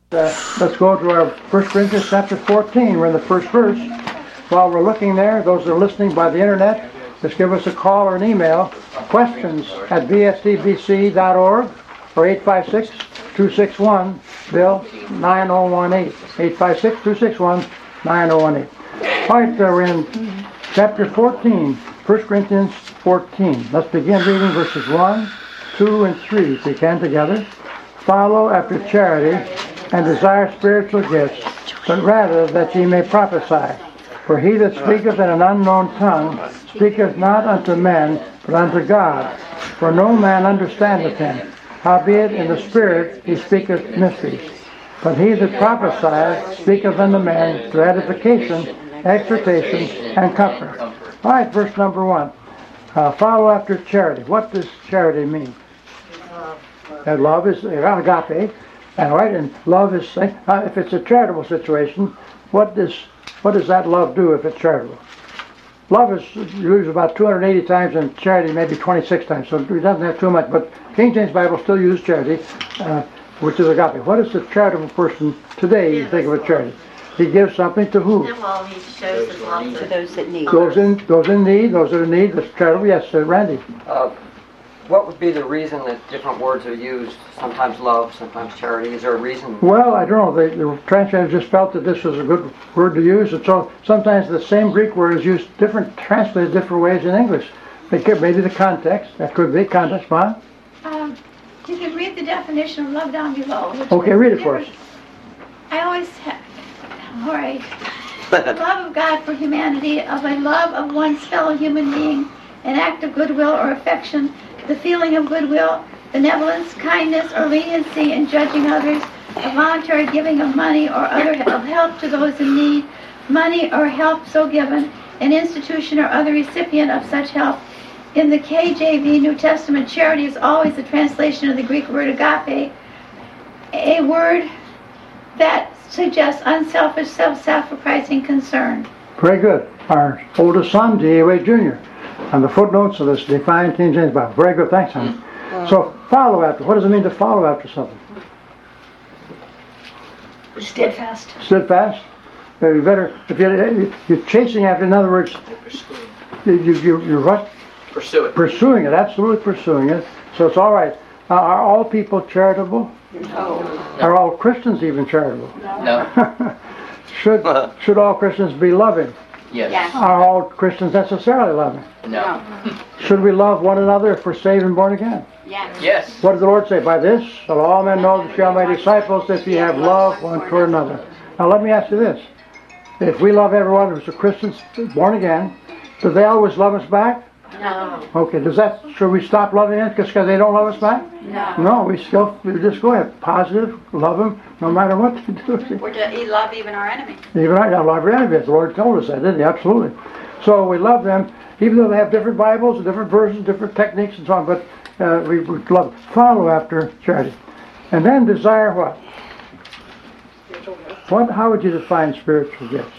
Let's go to our 1 Corinthians chapter 14. We're in the first verse. While we're looking there, those that are listening by the internet, just give us a call or an email. Questions at bstbc.org or 856-261-Bill 9018. 856-261-9018. All right, we're in chapter 14, 1 Corinthians 14. Let's begin reading verses 1, 2, and 3, if we can, together. Follow after charity, and desire spiritual gifts, but rather that ye may prophesy. For he that speaketh in an unknown tongue speaketh not unto men, but unto God. For no man understandeth him. Howbeit in the Spirit he speaketh mysteries. But he that prophesieth speaketh unto men to edification, exhortation, and comfort. All right, verse number 1. Follow after charity. What does charity mean? And love is agape. And right, and love is, if it's a charitable situation, what does that love do if it's charitable? Love is used about 280 times, and charity maybe 26 times, so it doesn't have too much. But King James Bible still uses charity, which is agape. What is the charitable person today? You think of a charity. He gives something to who? Well, he shows his love to those that need. Those in need, those that are in need. That's charitable. Yes, Randy. What would be the reason that different words are used? Sometimes love, sometimes charity. Is there a reason? Well, I don't know. The translators just felt that this was a good word to use, and so sometimes the same Greek word is used translated different ways in English. Maybe the context. That could be context. Bob? You can read the definition of love down below. Okay, read it for us. I always have. All right. The love of God for humanity, of a love of one's fellow human being, an act of goodwill or affection, the feeling of goodwill, benevolence, kindness, or leniency in judging others, a voluntary giving of money or other help to those in need, money or help so given, an institution or other recipient of such help. In the KJV New Testament, charity is always a translation of the Greek word agape, a word that suggests unselfish, self-sacrificing concern. Very good. Our oldest son, D.A. Jr., on the footnotes of this defined King James Bible. Very good, thanks, honey. So, follow after. What does it mean to follow after something? Steadfast. Steadfast. You better, if you're chasing after, in other words, you're what? Pursue it. Pursuing it, absolutely pursuing it. So it's all right. Are all people charitable? No. Are all Christians even charitable? No. Should all Christians be loving? Yes. Are all Christians necessarily loving? No. Should we love one another if we're saved and born again? Yes. What did the Lord say? By this shall all men know that you are my disciples, if you have love one toward another. Now let me ask you this. If we love everyone who's a Christian, born again, do they always love us back? No. Okay, should we stop loving them because they don't love us back? No. No, we just go ahead. Positive, love them, no matter what they do. We're to love even our enemies. Even I love our enemies. The Lord told us that, didn't He? Absolutely. So we love them, even though they have different Bibles, different versions, different techniques and so on, but we love, follow after charity. And then desire what? How would you define spiritual gifts?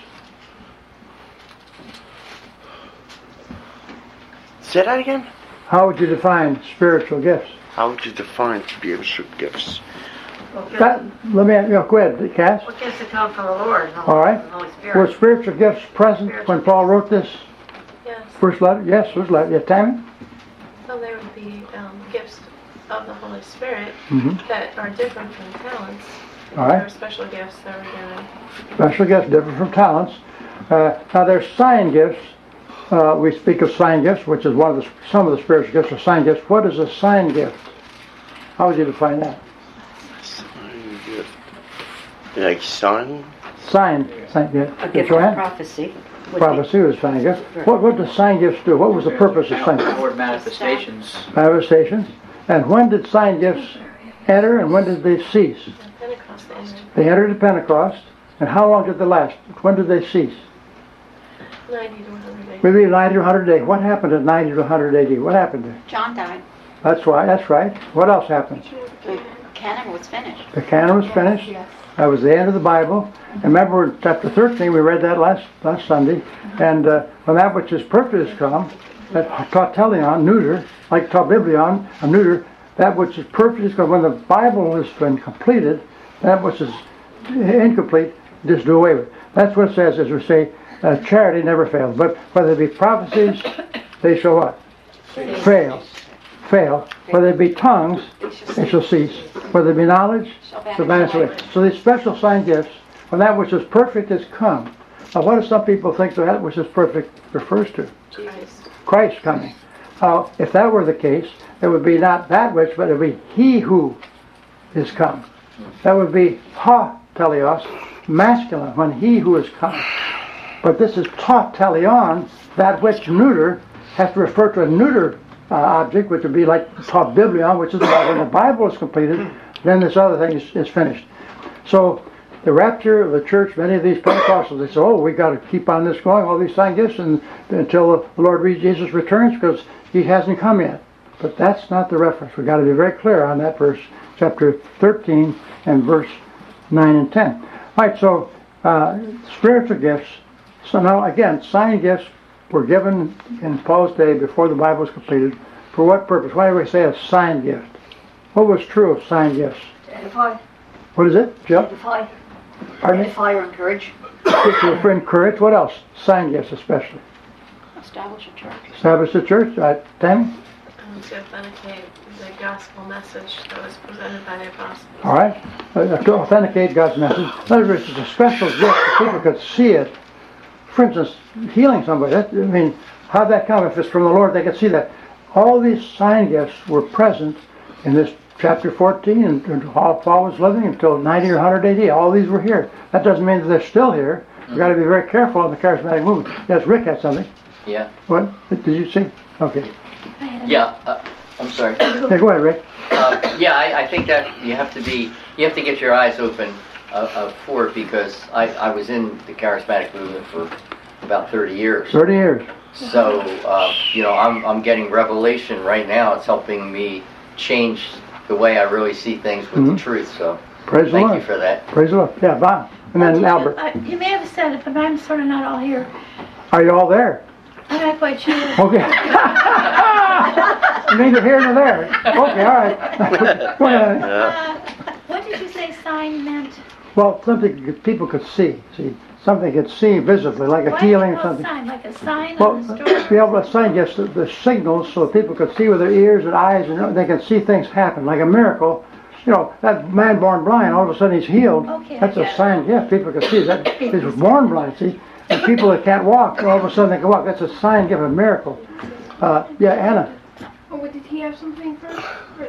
Say that again? How would you define spiritual gifts? How would you define spiritual gifts? Let me go ahead, Cass. What gifts that come from the Lord? All right. The Holy Spirit. Were spiritual gifts present when Paul wrote this Yes. first letter? Yes, first letter. Yeah, Tammy? Well, there would be gifts of the Holy Spirit Mm-hmm. that are different from talents. All There right. are special gifts that are given. Special gifts different from talents. Now there's sign gifts. We speak of sign gifts, which is some of the spiritual gifts are sign gifts. What is a sign gift? How would you define that? Sign gift. Like sign? Sign gift. A gift of prophecy. Prophecy is a sign gift. What do sign gifts do? What was the purpose of sign gifts? Lord manifestations. Manifestations. And when did sign gifts enter and when did they cease? Pentecost ended. They entered at Pentecost. And how long did they last? When did they cease? 90 to 100 days. Maybe 90 to 100 AD. What happened at 90 to 100 AD? What happened there? John died. That's right. What else happened? The canon was finished. The canon was finished. That was the end of the Bible. And remember in chapter 13, we read that last Sunday. And when that which is perfect has come, that tautelion, neuter, like tabiblion, a neuter, that which is perfect is come. When the Bible has been completed, that which is incomplete, just do away with it. That's what it says, as we say, charity never fails. But whether it be prophecies, they shall what? Fail. Whether it be tongues, they shall cease. Whether it be knowledge, shall vanish away. So these special sign gifts, when that which is perfect is come. Now what do some people think that which is perfect refers to? Christ coming. If that were the case, it would be not that which, but it would be he who is come. That would be ha teleos, masculine, when he who is come. But this is ta teleon, that which neuter, has to refer to a neuter object, which would be like ta biblion, which is when the Bible is completed, then this other thing is finished. So the rapture of the church, many of these Pentecostals, they say, oh, we got to keep on this going, all these sign gifts, until the Lord Jesus returns, because he hasn't come yet. But that's not the reference. We've got to be very clear on that verse, chapter 13 and verse 9 and 10. All right, so spiritual gifts. So now, again, sign gifts were given in Paul's day before the Bible was completed. For what purpose? Why do we say a sign gift? What was true of sign gifts? To edify. What is it, Jill? Edify. Pardon me? Edify or encourage. To encourage. What else? Sign gifts especially. Establish a church. Establish the church. Tammy? To authenticate the gospel message that was presented by the apostles. All right. To authenticate God's message. In other words, it's a special gift that people could see it. For instance, healing somebody. How'd that come? If it's from the Lord, they could see that. All these sign gifts were present in this chapter 14 and while Paul was living until 90 or 100 AD. All these were here. That doesn't mean that they're still here. We've got to be very careful in the charismatic movement. Yes, Rick had something. Yeah. What? Did you see? Okay. Yeah. I'm sorry. Yeah, go ahead, Rick. I think that you have to get your eyes open for it, because I was in the charismatic movement for about 30 years. 30 years. So, I'm getting revelation right now. It's helping me change the way I really see things with the truth. So, Praise the Lord. thank you for that. Praise the Lord. Yeah, Bob. And then Albert. You may have said it, but I'm sort of not all here. Are you all there? I'm not quite sure. Okay. Neither here nor there. Okay, all right. Go ahead. What did you say sign meant? Well, something people could see. Something could see visibly, like a Why healing do or you call something. sign? Like a sign Well, on the store? be able to sign just the signals so that people could see with their ears and eyes, and they can see things happen, like a miracle. That man born blind, all of a sudden he's healed. Okay, That's I a get it. sign gift. People can see that he was born blind, see? And people that can't walk, all of a sudden they can walk. That's a sign gift, a miracle. Yeah, Anna. Oh, did he have something first?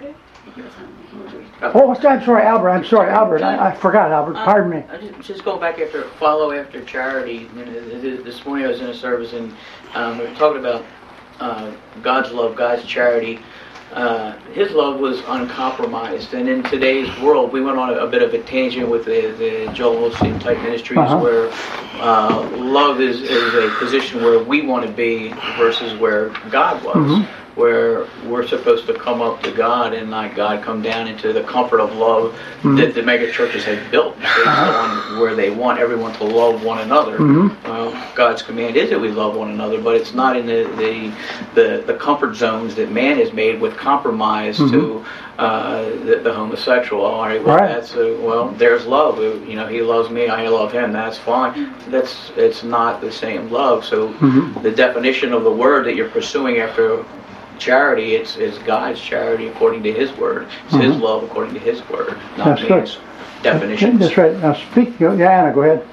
Oh, I'm sorry, Albert. I forgot, Albert. Pardon me. Just going back after charity. This morning I was in a service and we were talking about God's love, God's charity. His love was uncompromised, and in today's world, we went on a bit of a tangent with the Joel Osteen type ministries, where love is a position where we want to be versus where God was. Where we're supposed to come up to God and not God come down into the comfort of love that the mega churches have built based on where they want everyone to love one another. God's command is that we love one another, but it's not in the comfort zones that man has made with compromise to the homosexual. All right, well, there's love. He loves me, I love him. That's fine. It's not the same love. So the definition of the word that you're pursuing after charity, it's God's charity according to His word. It's His love according to His word, not man's definitions. That's right. Now speak. Yeah, Anna, go ahead.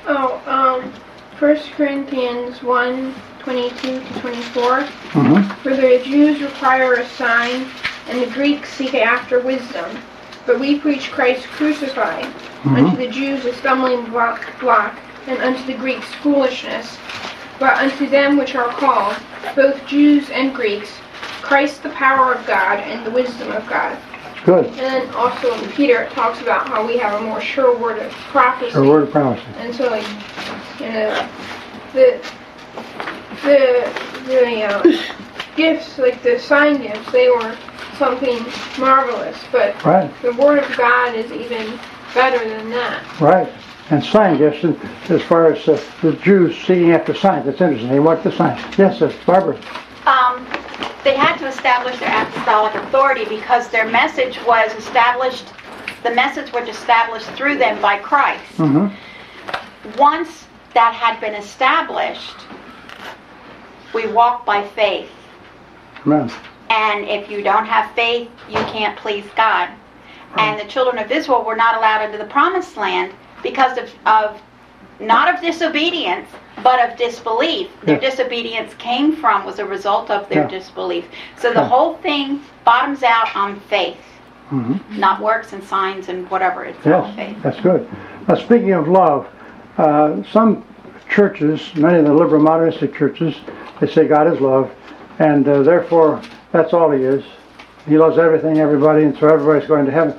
1 Corinthians 1:22-24. For the Jews require a sign, and the Greeks seek after wisdom. But we preach Christ crucified, unto the Jews a stumbling block, and unto the Greeks foolishness. But unto them which are called, both Jews and Greeks, Christ the power of God and the wisdom of God. Good. And then also in Peter it talks about how we have a more sure word of prophecy. Sure word of prophecy. And so the gifts, like the sign gifts, they were something marvelous. But the word of God is even better than that. Right. And sign gifts, as far as the Jews seeking after signs, that's interesting. They want the signs. Yes, Barbara. They had to establish their apostolic authority because their message was established the message was established through them by Christ. Mm-hmm. Once that had been established, we walk by faith. Amen. And if you don't have faith, you can't please God. And the children of Israel were not allowed into the promised land because of not of disobedience, but of disbelief. Their disobedience was a result of their disbelief. So the whole thing bottoms out on faith, not works and signs and whatever. It's all faith. That's good. Now, speaking of love, some churches, many of the liberal modernistic churches, they say God is love, and therefore that's all He is. He loves everything, everybody, and so everybody's going to heaven.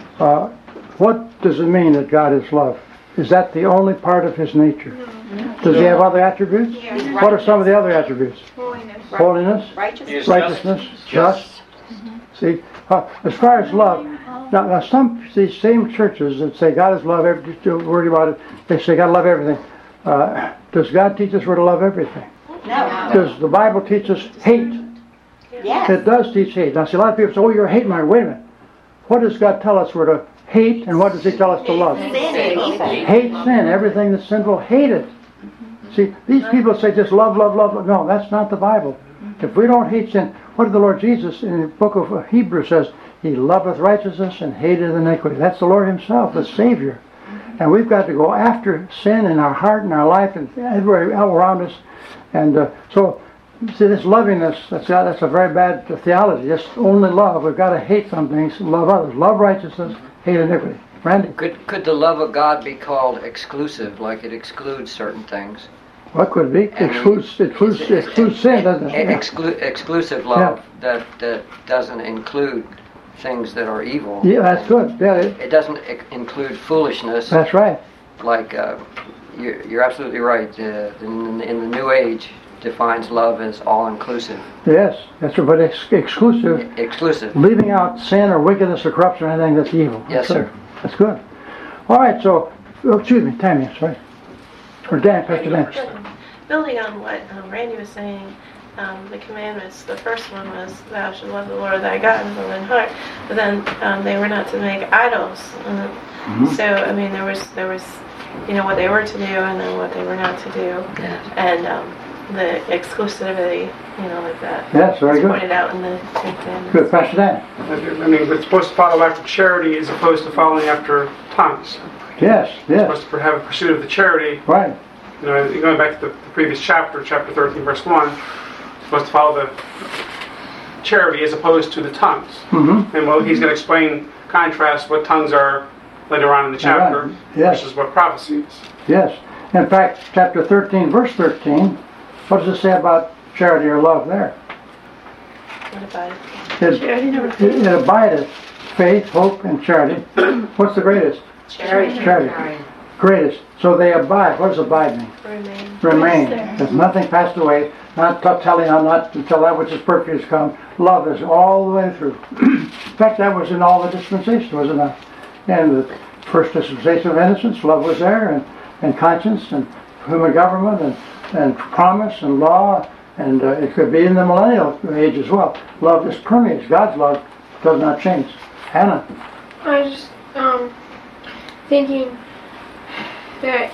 What does it mean that God is love? Is that the only part of His nature? Does He have other attributes? What are some of the other attributes? Holiness, righteousness, just. See, as far as love, now some these same churches that say God is love, worry about it, they say God love everything. Does God teach us we're to love everything? No. Does the Bible teach us hate? Yes. It does teach hate. Now see, a lot of people say, oh, you're a hate mind. Wait a minute. What does God tell us we're to hate, and what does He tell us to love? Sin and evil. Hate sin. Everything that's sinful, hate it. See, these people say just love, love, love. No, that's not the Bible. If we don't hate sin, what did the Lord Jesus in the book of Hebrews says? He loveth righteousness and hateth iniquity. That's the Lord Himself, the Savior. And we've got to go after sin in our heart and our life and everywhere around us. And so, see, this lovingness, that's a very bad theology. Just only love. We've got to hate some things, love others. Love righteousness, hate iniquity. Randy? Could the love of God be called exclusive, like it excludes certain things? What could it be? Excludes sin, doesn't it? Exclusive love that doesn't include things that are evil. Yeah, that's good. Yeah, it doesn't include foolishness. That's right. Like you're absolutely right. In the New Age, defines love as all-inclusive. Yes, that's right, but exclusive. Exclusive. Leaving out sin or wickedness or corruption or anything that's evil. Yes, sir. That's good. All right, so, excuse me, Tammy, sorry. Or Dan, Pastor Dan. Building on what Randy was saying, the commandments, the first one was, thou shalt love the Lord thy God with all thine heart, but then they were not to make idols. So, I mean, there was, what they were to do and then what they were not to do. And the exclusivity, like that. Yes, very good. Pointed out in the commandments. Good, Pastor Dan. I mean, we're supposed to follow after charity as opposed to following after tongues. Yes. We're supposed to have a pursuit of the charity. Right. Going back to the previous chapter 13, verse 1, we're supposed to follow the charity as opposed to the tongues. Mm-hmm. And he's going to explain, contrast what tongues are later on in the chapter versus what prophecy is. Yes. In fact, chapter 13, verse 13, what does it say about charity or love there? What abideth? It abideth, faith, hope, and charity. What's the greatest? Charity. Greatest. So they abide. What does abide mean? Remain. There's nothing passed away. Not telling on not until that which is perfect has come. Love is all the way through. In fact, that was in all the dispensations, was it not? And the first dispensation of innocence, love was there, and conscience, and human government, and promise, and law, and it could be in the millennial age as well. Love just permeates. God's love does not change. Hannah? I was just thinking that,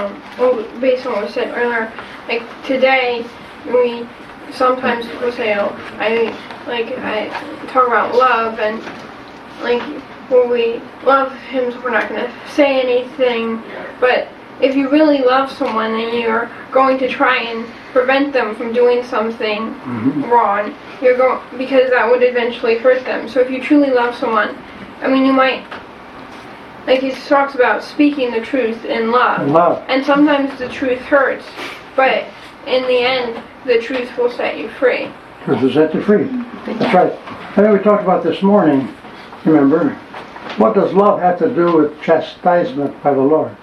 based on what was said earlier, like today, we sometimes people say, I talk about love, and like when we love Him, so we're not going to say anything, but if you really love someone and you're going to try and prevent them from doing something wrong, because that would eventually hurt them. So if you truly love someone, I mean, you might, like he talks about speaking the truth in love. And sometimes the truth hurts, but in the end, the truth will set you free. Truth will set you free. That's right. I think we talked about this morning, remember, what does love have to do with chastisement by the Lord?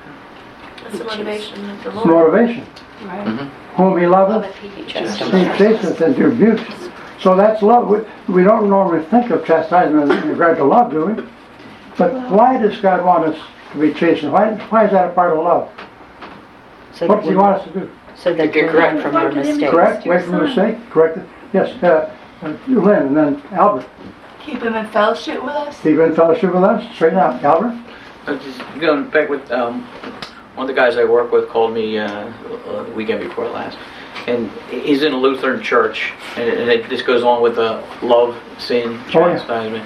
It's the motivation of the Lord. It's motivation. Right. Whom He loveth, He chastens and rebukes. So that's love. We don't normally think of chastisement in regard to love, do we? But why does God want us to be chastened? Why is that a part of love? So what does He want us to do? So that you're correct from your mistakes. Correct? Away from mistake? Correct? Yes. Lynn and then Albert. Keep him in fellowship with us. Keep in fellowship with us. Straighten out, Albert. Just going back with one of the guys I work with called me the weekend before last, and he's in a Lutheran church, and this goes along with love, sin, chastisement.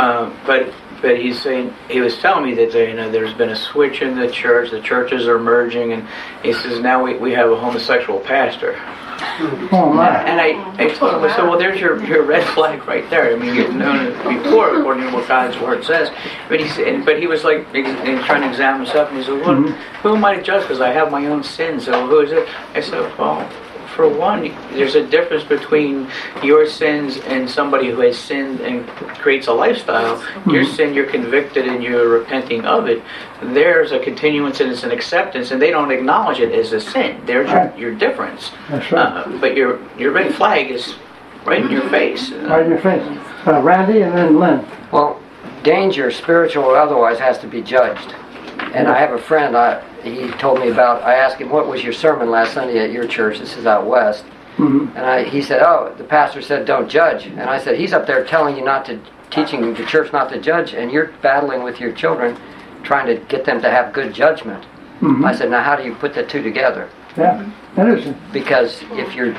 But he's saying, he was telling me that there's been a switch in the church. The churches are merging, and he says now we have a homosexual pastor. Oh my! And I told him, I said, well, there's your red flag right there. I mean, you've known it before, according to what God's word says. But he was like trying to examine himself, and he said, well, who am I to judge? Because I have my own sins. So who is it? I said, well, for one, there's a difference between your sins and somebody who has sinned and creates a lifestyle. Your sin, you're convicted and you're repenting of it. There's a continuance and it's an acceptance, and they don't acknowledge it as a sin. There's your difference. That's right. But your red flag is right in your face. Right in your face. Randy and then Lynn. Well, danger, spiritual or otherwise, has to be judged. And I have a friend, he told me about, I asked him, what was your sermon last Sunday at your church? This is out west. And he said, oh, the pastor said don't judge. And I said, he's up there telling you not to, teaching the church not to judge, and you're battling with your children, trying to get them to have good judgment. I said, now how do you put the two together? Yeah, that is. Because if you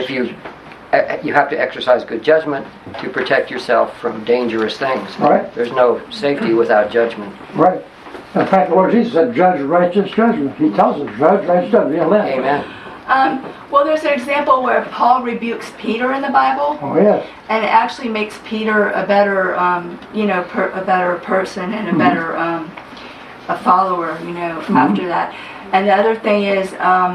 have to exercise good judgment to protect yourself from dangerous things. Right. There's no safety without judgment. Right. In fact, the Lord Jesus said, judge righteous judgment. He tells us, judge righteous judgment. Amen. Well, there's an example where Paul rebukes Peter in the Bible. Oh, yes. And it actually makes Peter a better, a better person and a better a follower, after that. And the other thing is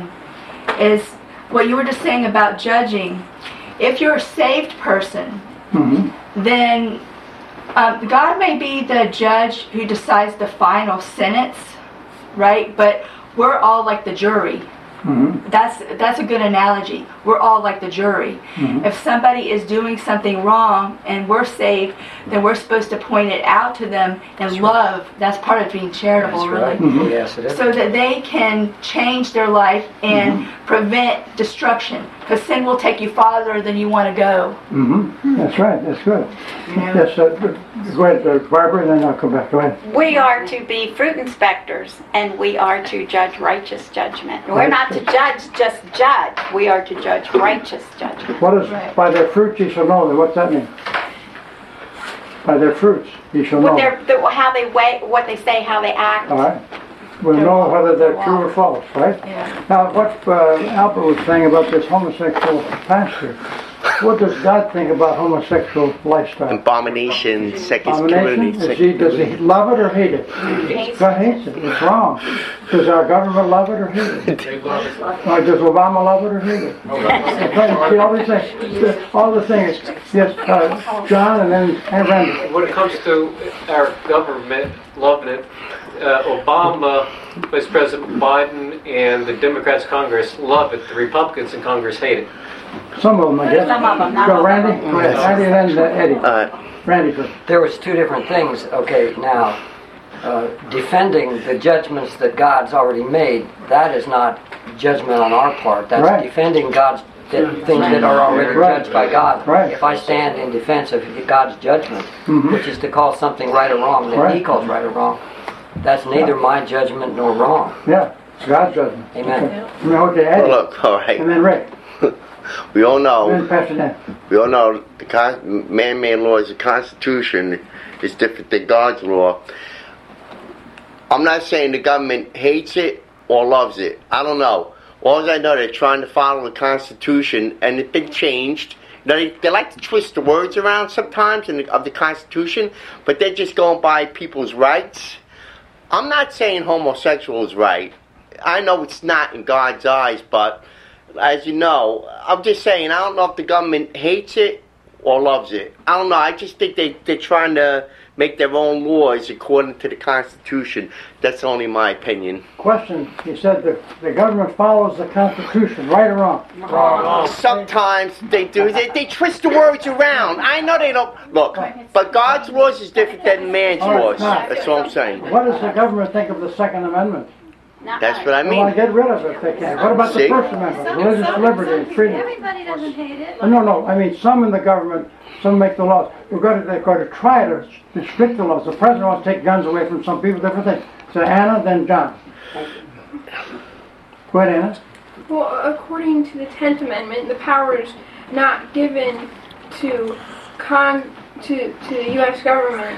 what you were just saying about judging. If you're a saved person, then God may be the judge who decides the final sentence, right? But we're all like the jury. That's a good analogy. We're all like the jury. If somebody is doing something wrong and we're saved, then we're supposed to point it out to them and love. That's part of being charitable, That's really. right. Yes, it is. So that they can change their life and prevent destruction. Because sin will take you farther than you want to go. That's right. That's good. Yes, go ahead, Barbara, and then I'll come back. Go ahead. We are to be fruit inspectors, and we are to judge righteous judgment. We're not to judge, just judge. We are to judge righteous judgment. What is, by their fruits ye shall know them? What's that mean? By their fruits ye shall know them. How they weigh, what they say, how they act. All right. We'll know whether they're true or false, right? Yeah. Now, what Albert was saying about this homosexual pastor, what does God think about homosexual lifestyle? Abomination, Abomination? Does he love it or hate it? God hates it. It's wrong. Does our government love it or hate it? Or does Obama love it or hate it? See, all these things. All the things. Yes, John and then Randy. When it comes to our government loving it, Obama, Vice President Biden, and the Democrats in Congress love it. The Republicans in Congress hate it. Some of them, I guess. Some of them, not Go, all Randy. of them. Go ahead. Randy and then Eddie. Randy first. There was two different things. Okay, now, defending the judgments that God's already made, that is not judgment on our part. That's defending God's things that are already judged by God. If I stand in defense of God's judgment, which is to call something right or wrong that He calls right or wrong, that's neither my judgment nor wrong. Yeah, it's God's judgment. Amen. Okay, Eddie. Look, all right. And then Rick. We all know. And Pastor Dan. We all know the man-made laws, the Constitution is different than God's law. I'm not saying the government hates it or loves it. I don't know. All I know, they're trying to follow the Constitution, and it's been changed. They like to twist the words around sometimes of the Constitution, but they're just going by people's rights. I'm not saying homosexual is right. I know it's not in God's eyes, but as you know, I'm just saying, I don't know if the government hates it or loves it. I don't know. I just think they're trying to make their own laws according to the Constitution. That's only my opinion. Question. You said the government follows the Constitution, right or wrong? Wrong. Sometimes they do. They twist the words around. I know they don't. Look, but God's laws is different than man's laws. That's all I'm saying. What does the government think of the Second Amendment? Not That's much. what I They want mean. to get rid of it if they can. What about the See? First Amendment, religious liberty, freedom? Everybody doesn't hate it. No, I mean, some in the government, some make the laws. They're going to try to restrict the laws. The president wants to take guns away from some people, different things. So Anna, then John. Go ahead, Anna. Well, according to the 10th Amendment, the power is not given to the U.S. government,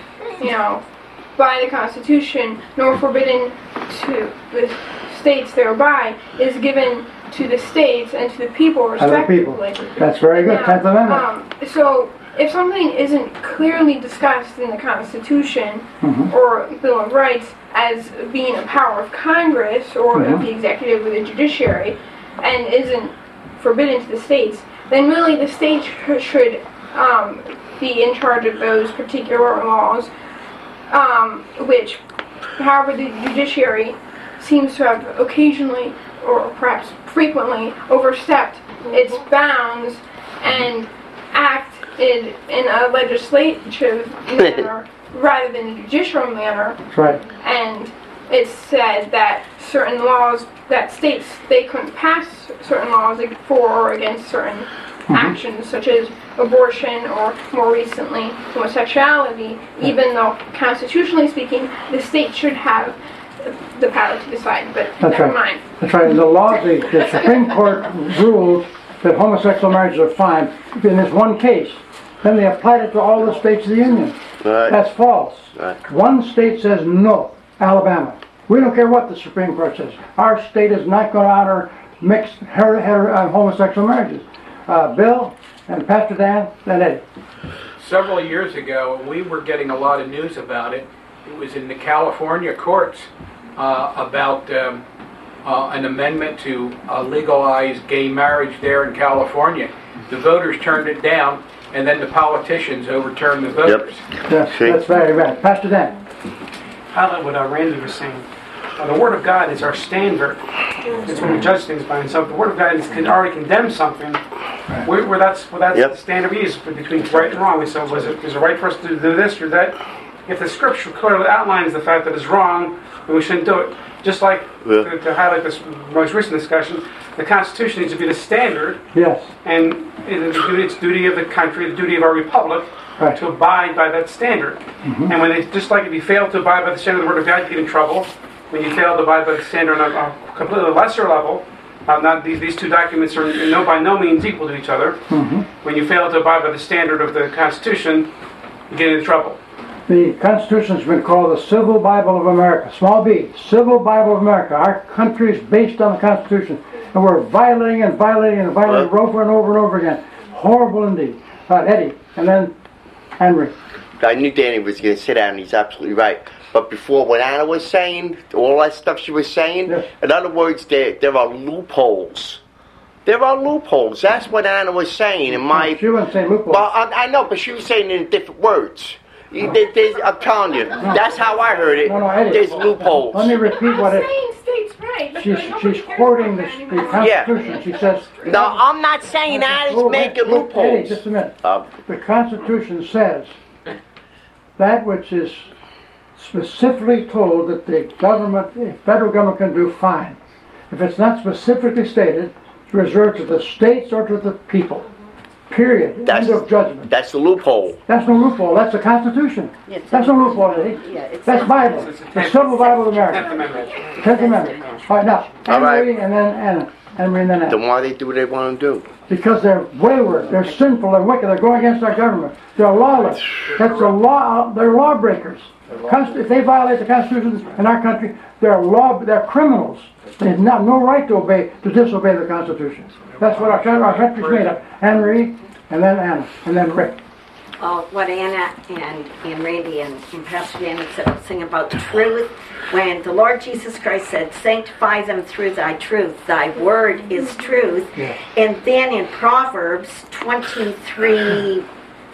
by the Constitution, nor forbidden to the states thereby, is given to the states and to the people respectively. That's very good. 10th Amendment. So, if something isn't clearly discussed in the Constitution or Bill of Rights as being a power of Congress or of the executive or the judiciary, and isn't forbidden to the states, then really the states should be in charge of those particular laws, which, however, the judiciary seems to have occasionally, or perhaps frequently, overstepped its bounds and acted in a legislative manner rather than a judicial manner. That's right. And it's said that certain laws, that states, they couldn't pass certain laws for or against certain actions, such as abortion or, more recently, homosexuality, even though, constitutionally speaking, the state should have the power to decide, but never mind. That's right. In the law, the Supreme Court ruled that homosexual marriages are fine in this one case. Then they applied it to all the states of the Union. Right. That's false. Right. One state says no, Alabama. We don't care what the Supreme Court says. Our state is not going to honor mixed homosexual marriages. Bill and Pastor Dan, then Eddie. Several years ago, we were getting a lot of news about it. It was in the California courts about an amendment to legalize gay marriage there in California. The voters turned it down, and then the politicians overturned the voters. Yes, that's very bad. Pastor Dan. Highlight what Randy was saying. The Word of God is our standard. It's when we judge things by. And so if the Word of God can already condemn something, where that's the standard we use between right and wrong. We say, is it right for us to do this or that? If the Scripture clearly outlines the fact that it's wrong, then we shouldn't do it. Just like, to highlight this most recent discussion, the Constitution needs to be the standard. Yes. And it's duty of the country, the duty of our republic, to abide by that standard. And when just like if you fail to abide by the standard of the Word of God, you get in trouble. When you fail to abide by the standard on a completely lesser level, not these two documents are by no means equal to each other. When you fail to abide by the standard of the Constitution, you get into trouble. The Constitution has been called the Civil Bible of America, small b, Civil Bible of America. Our country is based on the Constitution, and we're violating over and over and over again. Horrible indeed. Eddie, and then Henry. I knew Danny was going to sit down, and he's absolutely right. But before, what Anna was saying, all that stuff she was saying, in other words, there are loopholes. There are loopholes. That's what Anna was saying. She wasn't saying loopholes. Well, I know, but she was saying it in different words. I'm telling you, that's how I heard it. Eddie, there's loopholes. Let me repeat what it. States' rights. She's quoting the Constitution. She says. No, I'm not saying that. It's making loopholes. Eddie, just a minute. The Constitution says that which is specifically told that the federal government can do, fine. If it's not specifically stated, it's reserved to the states or to the people. Period. End of judgment. That's the loophole. That's no loophole. That's the Constitution. That's no loophole, Eddie. That's Bible. The Civil Bible of America. 10th Amendment. All right, now, Henry and then Anna. Henry and then Anna. Then why they do what they want to do? Because they're wayward, they're sinful, they're wicked, they're going against our government. They're lawless. That's the law. They're lawbreakers. If they violate the Constitution in our country, they're criminals. They have no right to disobey the Constitution. That's what our country's made of. Henry, and then Anna, and then Rick. What Anna and Randy and Pastor Dan said, sing about truth. When the Lord Jesus Christ said, sanctify them through thy truth, thy word is truth. Yes. And then in Proverbs 23,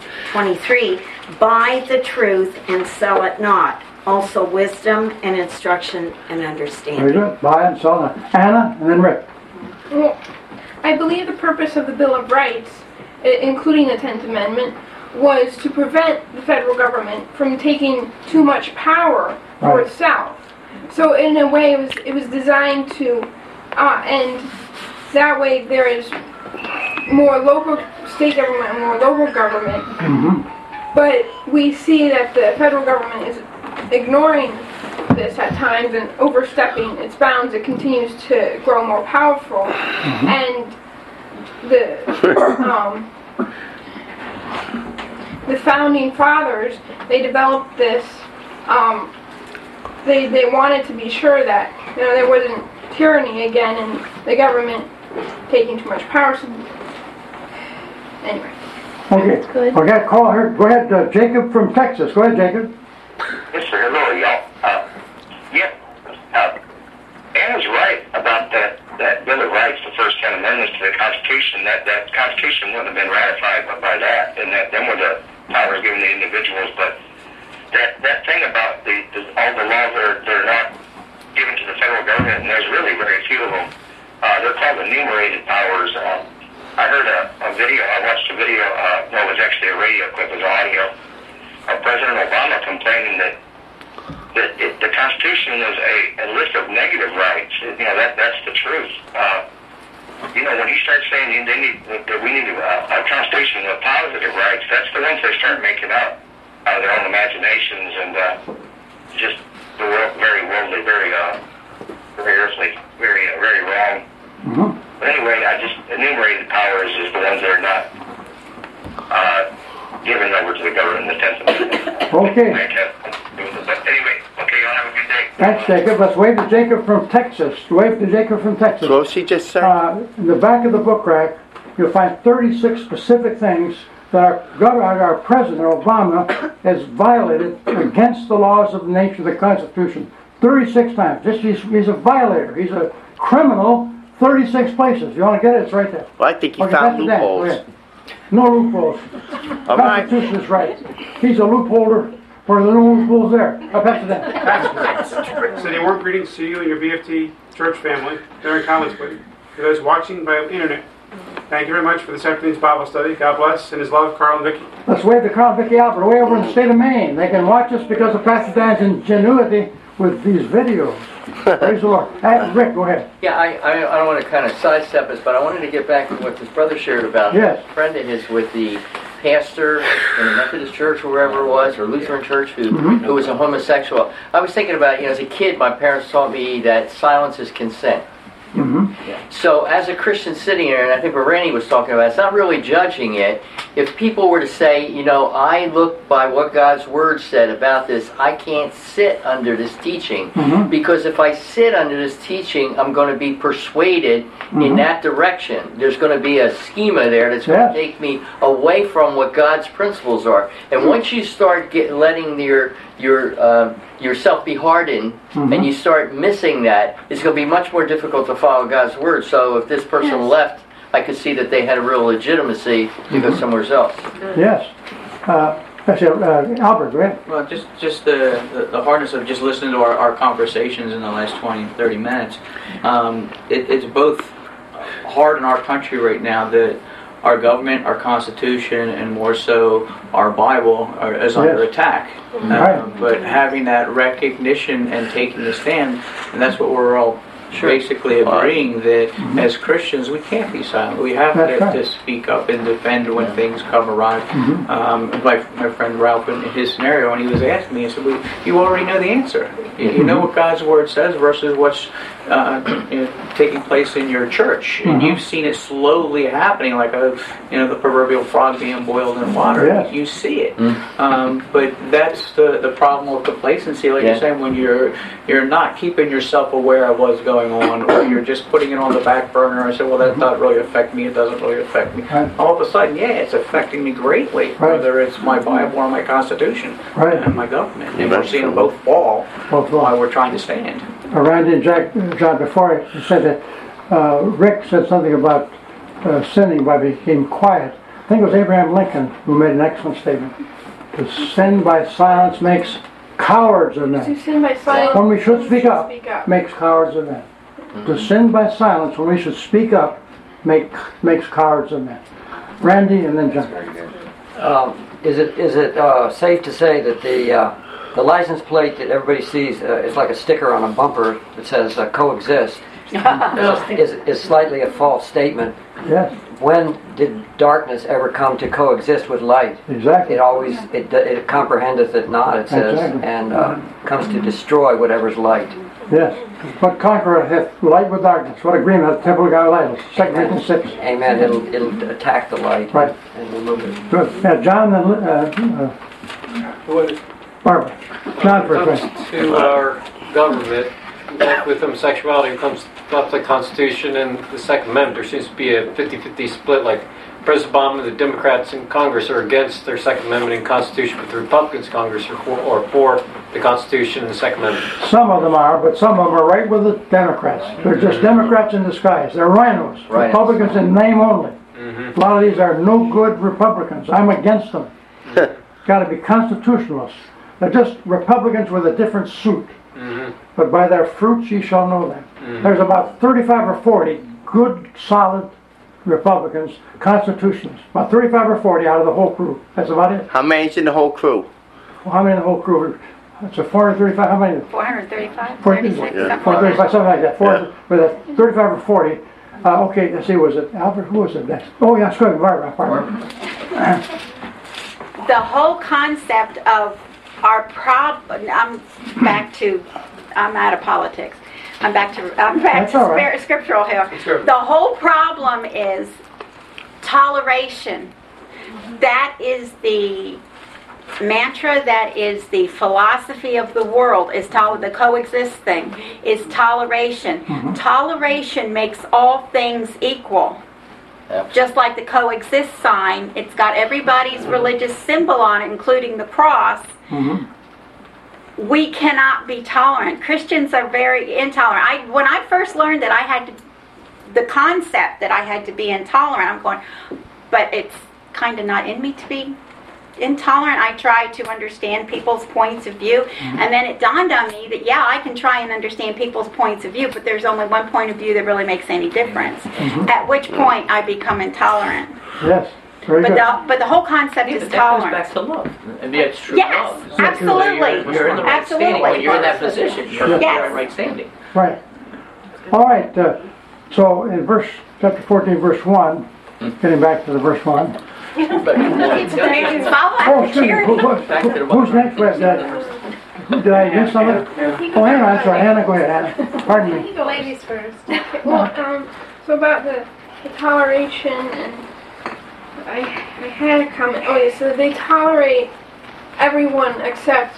buy the truth and sell it not. Also wisdom and instruction and understanding. Very good. Buy and sell it. Anna, and then Rick. Well, I believe the purpose of the Bill of Rights, including the 10th Amendment, was to prevent the federal government from taking too much power for itself. So in a way, it was designed to, and that way there is more local state government and more local government. But we see that the federal government is ignoring this at times and overstepping its bounds. It continues to grow more powerful, and the founding fathers, they developed this. They wanted to be sure that there wasn't tyranny again and the government taking too much power. So anyway. Okay. Good. Okay, call her. Go ahead, Jacob from Texas. Go ahead, Jacob. Yes, sir. Hello, y'all. Anna's right about that Bill of Rights, the first 10 amendments to the Constitution. That Constitution wouldn't have been ratified by that, and that them were the powers given to individuals. But that thing about all the laws that are not given to the federal government, and there's really very few of them. They're called enumerated powers. I heard a video. I watched a video. No, it was actually a radio clip. It was audio of President Obama complaining that the Constitution is a list of negative rights. That's the truth. When he starts saying that we need a Constitution with positive rights, that's the ones they start making up out of their own imaginations and just very worldly, very earthly, very wrong. But anyway, enumerated powers is the ones that are not given over to the government in the 10th Amendment. Okay. But anyway, okay, y'all have a good day. Thanks, Jacob. Let's wave to Jacob from Texas. Wave to Jacob from Texas. What was he just saying? In the back of the book rack, you'll find 36 specific things that our President Obama has violated against the laws of the nature of the Constitution. 36 times. He's a violator. He's a criminal. 36 places. You want to get it? It's right there. Well, I think he found loopholes. No loopholes. All right. Constitution is right. He's a loopholder. For the no loopholes there. I'll pass it down. So they weren't greetings to you and your VFT church family there in Collinswood. For those watching by internet, thank you very much for this afternoon's Bible study. God bless and His love, Carl and Vicki. Let's wave to Carl and Vicki Albert way over in the state of Maine. They can watch us because of Pastor Dan's ingenuity with these videos. Praise the Lord. Rick, go ahead. Yeah, I don't want to kind of sidestep us, but I wanted to get back to what this brother shared about yes. a friend of his with the pastor in a Methodist church or wherever it was, or Lutheran church, who was a homosexual. I was thinking about, as a kid, my parents taught me that silence is consent. So as a Christian sitting here, and I think what Randy was talking about, it's not really judging it. If people were to say, I look by what God's Word said about this, I can't sit under this teaching. Because if I sit under this teaching, I'm going to be persuaded in that direction. There's going to be a schema there that's going to take me away from what God's principles are. And once you start letting yourself be hardened, and you start missing that, it's going to be much more difficult to follow God's Word. So if this person left, I could see that they had a real legitimacy to go somewhere else. Yes. Albert, go ahead. Well, just the hardness of just listening to our conversations in the last 20, 30 minutes. It's both hard in our country right now that our government, our Constitution, and more so our Bible is under attack. But having that recognition and taking the stand, and that's what we're all basically agreeing that as Christians we can't be silent. We have to speak up and defend when things come around. My friend Ralph, in his scenario, when he was asking me, he said, well, you already know the answer. You know what God's Word says versus what's taking place in your church, and you've seen it slowly happening, like the proverbial frog being boiled in water. You see it, but that's the problem with complacency, like you're saying, when you're not keeping yourself aware of what's going on, or you're just putting it on the back burner and say, well, that doesn't really affect me, it doesn't really affect me. All of a sudden, it's affecting me greatly, whether it's my Bible or my Constitution and my government, and we're seeing them both fall while we're trying to stand. Randy and John, before I said that, Rick said something about sinning by being quiet. I think it was Abraham Lincoln who made an excellent statement. To sin by silence makes cowards of men. To sin by silence when we should speak up, makes cowards of men. To sin by silence when we should speak up makes cowards of men. Randy and then John. Is it safe to say that The license plate that everybody sees is like a sticker on a bumper that says coexist. is slightly a false statement. Yes. When did darkness ever come to coexist with light? Exactly. It comprehendeth it not, it says, Exactly. and comes to destroy whatever's light. Yes. What conqueror hath light with darkness? What agreement hath the temple of God with idols? 2 Corinthians 6. Amen. It'll attack the light. Right. And remove it. Good. Now, John and Barbara. John When first. it comes to our government, like with homosexuality, it comes up to the Constitution and the Second Amendment. There seems to be a 50-50 split. Like President Obama, the Democrats in Congress are against their Second Amendment and Constitution, but the Republicans in Congress are for the Constitution and the Second Amendment. Some of them are, but some of them are right with the Democrats. They're just Democrats in disguise. They're rhinos. Republicans in name only. A lot of these are no good Republicans. I'm against them. Got to be constitutionalists. They're just Republicans with a different suit. But by their fruits ye shall know them. There's about 35 or 40 good, solid Republicans, constitutionalists. About 35 or 40 out of the whole crew. That's about it. How many's in the whole crew? Well, how many in the whole crew? It's a 435. How many? 435, 36, 36, 435, something like that. With a 35 or 40. Okay, let's see, was it Albert? Who was it next? Oh, yeah, screw it, Barbara. The whole concept of our problem, I'm out of politics. I'm back That's to all right. scriptural here. Sure. The whole problem is toleration. That is the mantra, that is the philosophy of the world, is the coexist thing, is toleration. Toleration makes all things equal. Just like the coexist sign, it's got everybody's religious symbol on it, including the cross. We cannot be tolerant. Christians are very intolerant. When I first learned that the concept that I had to be intolerant, I'm going, but it's kind of not in me to be intolerant. I try to understand people's points of view, and then it dawned on me that I can try and understand people's points of view, but there's only one point of view that really makes any difference. At which point I become intolerant. Yes, very good. But the whole concept is That tolerance. goes back to love. And that's true Yes, love. absolutely. You're in the right standing. When you're in that position, you're in Yes. the right standing. Right. All right. So in chapter 14, verse 1, getting back to the verse 1. It's Oh, excuse me. Who's next? Did I miss something? Oh, Hannah, I'm sorry. Hannah, go ahead, Hannah. Pardon me. The ladies first. Well, so about the toleration, and I had a comment. Oh, yeah, so they tolerate everyone except,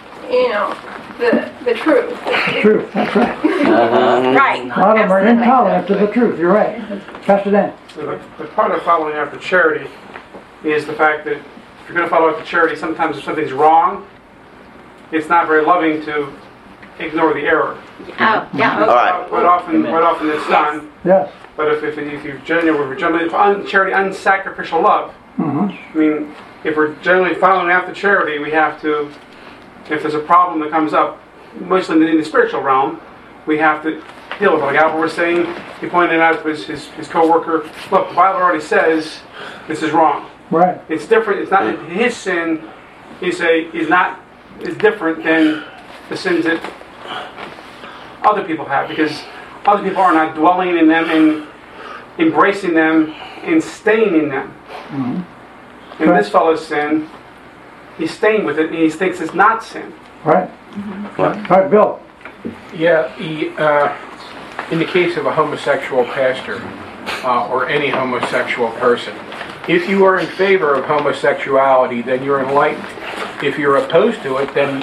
the truth. The truth, that's right. Right. A lot of them are intolerant to the truth. You're right. Pastor Dan. So the part of following after charity is the fact that if you're going to follow after charity, sometimes if something's wrong, it's not very loving to ignore the error. Oh, yeah. All right. Quite often it's done. Yes. But if you're generally charity, unsacrificial love. I mean, if we're generally following after charity, we have to. If there's a problem that comes up, mostly in the spiritual realm, we have to deal with it. Like Albert was saying, he pointed out to his co-worker, look, the Bible already says this is wrong. Right. It's different. It's not his sin. Is different than the sins that other people have, because other people are not dwelling in them and embracing them and staying in them. And this fellow's sin, he's staying with it, and he thinks it's not sin. Right. All right, Bill. Yeah, in the case of a homosexual pastor or any homosexual person, if you are in favor of homosexuality, then you're enlightened. If you're opposed to it, then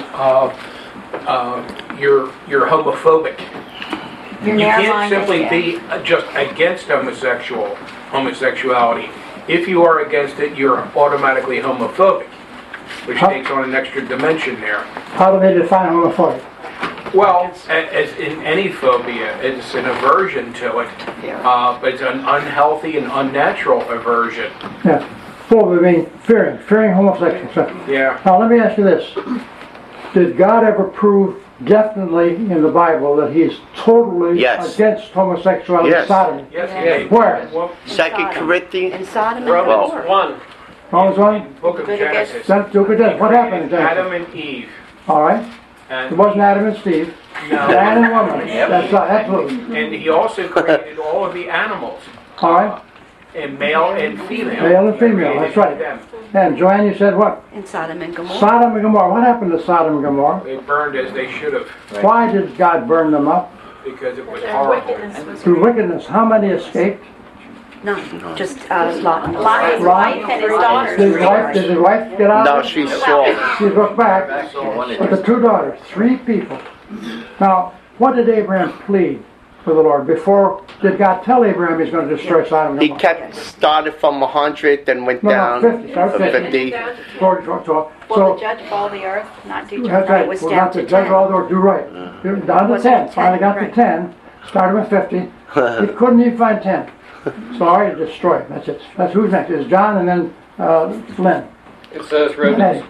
you're homophobic. You can't simply be just against homosexuality. If you are against it, you're automatically homophobic, which takes on an extra dimension there. How do they define homophobia? Well, as in any phobia, it's an aversion to it, but it's an unhealthy and unnatural aversion. Yeah. Phobia means fearing homosexuality. Yeah. Now let me ask you this. Did God ever prove definitely in the Bible that He's totally against homosexuality and sodomy? Yes. Where? 2 Corinthians. And Sodom and Romans Gomorrah. 1. Romans 1? Book of Genesis. What happened in Genesis? Adam and Eve All right? And It wasn't Adam and Steve. No. Man and woman. Yep. That's right, absolutely. And he also created all of the animals, All right? and male and female. Male and female, that's right. Them. And Joanne, you said what? In Sodom and Gomorrah. Sodom and Gomorrah. What happened to Sodom and Gomorrah? They burned as they should have. Why did God burn them up? Because it was Their horrible. wickedness was Through wickedness. How many escaped? No, just Lot. Lot, his wife, and his daughters. Did his wife get out? No, she saw. She looked back. But the two daughters, 3 people. Now, what did Abraham plead for the Lord? Before, did God tell Abraham he's going to destroy Sodom and He Gomorrah? kept started from 100, then went No, down 50. Start to 50. 50. Will So, the judge of all the earth not do that's just right. It was We're down not to to judge 10. all the Lord, do right. Down to Was 10. it 10? Finally got to Right. 10. Started with 50. He couldn't even find 10. So I had to destroy it. That's it. That's who's next. It's John and then Flynn. It says Romans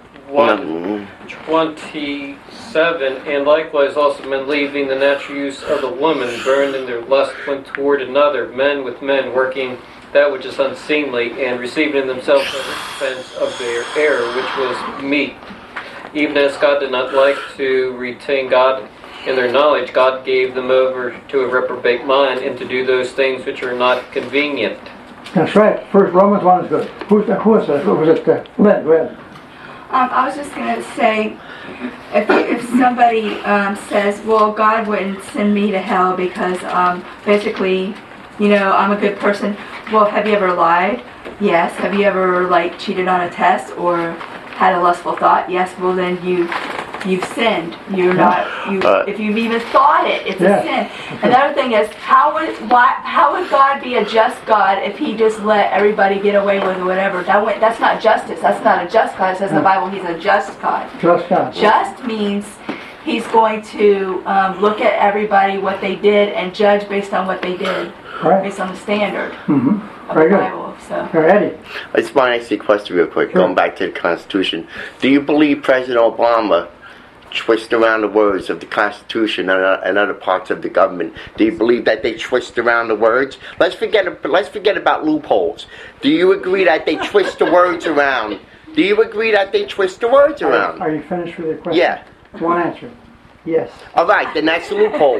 1:27, and likewise also men leaving the natural use of the woman, burned in their lust one toward another, men with men working that which is unseemly, and receiving in themselves the expense of their error, which was meat. Even as God did not like to retain God in their knowledge, God gave them over to a reprobate mind, and to do those things which are not convenient. That's right. First Romans 1 is good. Who was that? Who was it? Lynn, go ahead. I was just going to say, if somebody says, well, God wouldn't send me to hell because basically, you know, I'm a good person. Well, have you ever lied? Yes. Have you ever, like, cheated on a test or had a lustful thought? Yes. Well, then you've sinned. You're not. If you've even thought it, it's a sin. Another thing is, how would God be a just God if He just let everybody get away with whatever? That's not justice. That's not a just God. It says in the Bible He's a just God. Just God. Just means He's going to look at everybody, what they did, and judge based on what they did, based on the standard of Very the good. Bible. So. Eddie. I just want to ask you a question real quick, going back to the Constitution. Do you believe President Obama twist around the words of the Constitution and other parts of the government? Do you believe that they twist around the words? Let's forget about loopholes. Do you agree that they twist the words around? Do you agree that they twist the words around? Are you finished with your question? Yeah. One answer. Yes. All right, then that's a loophole.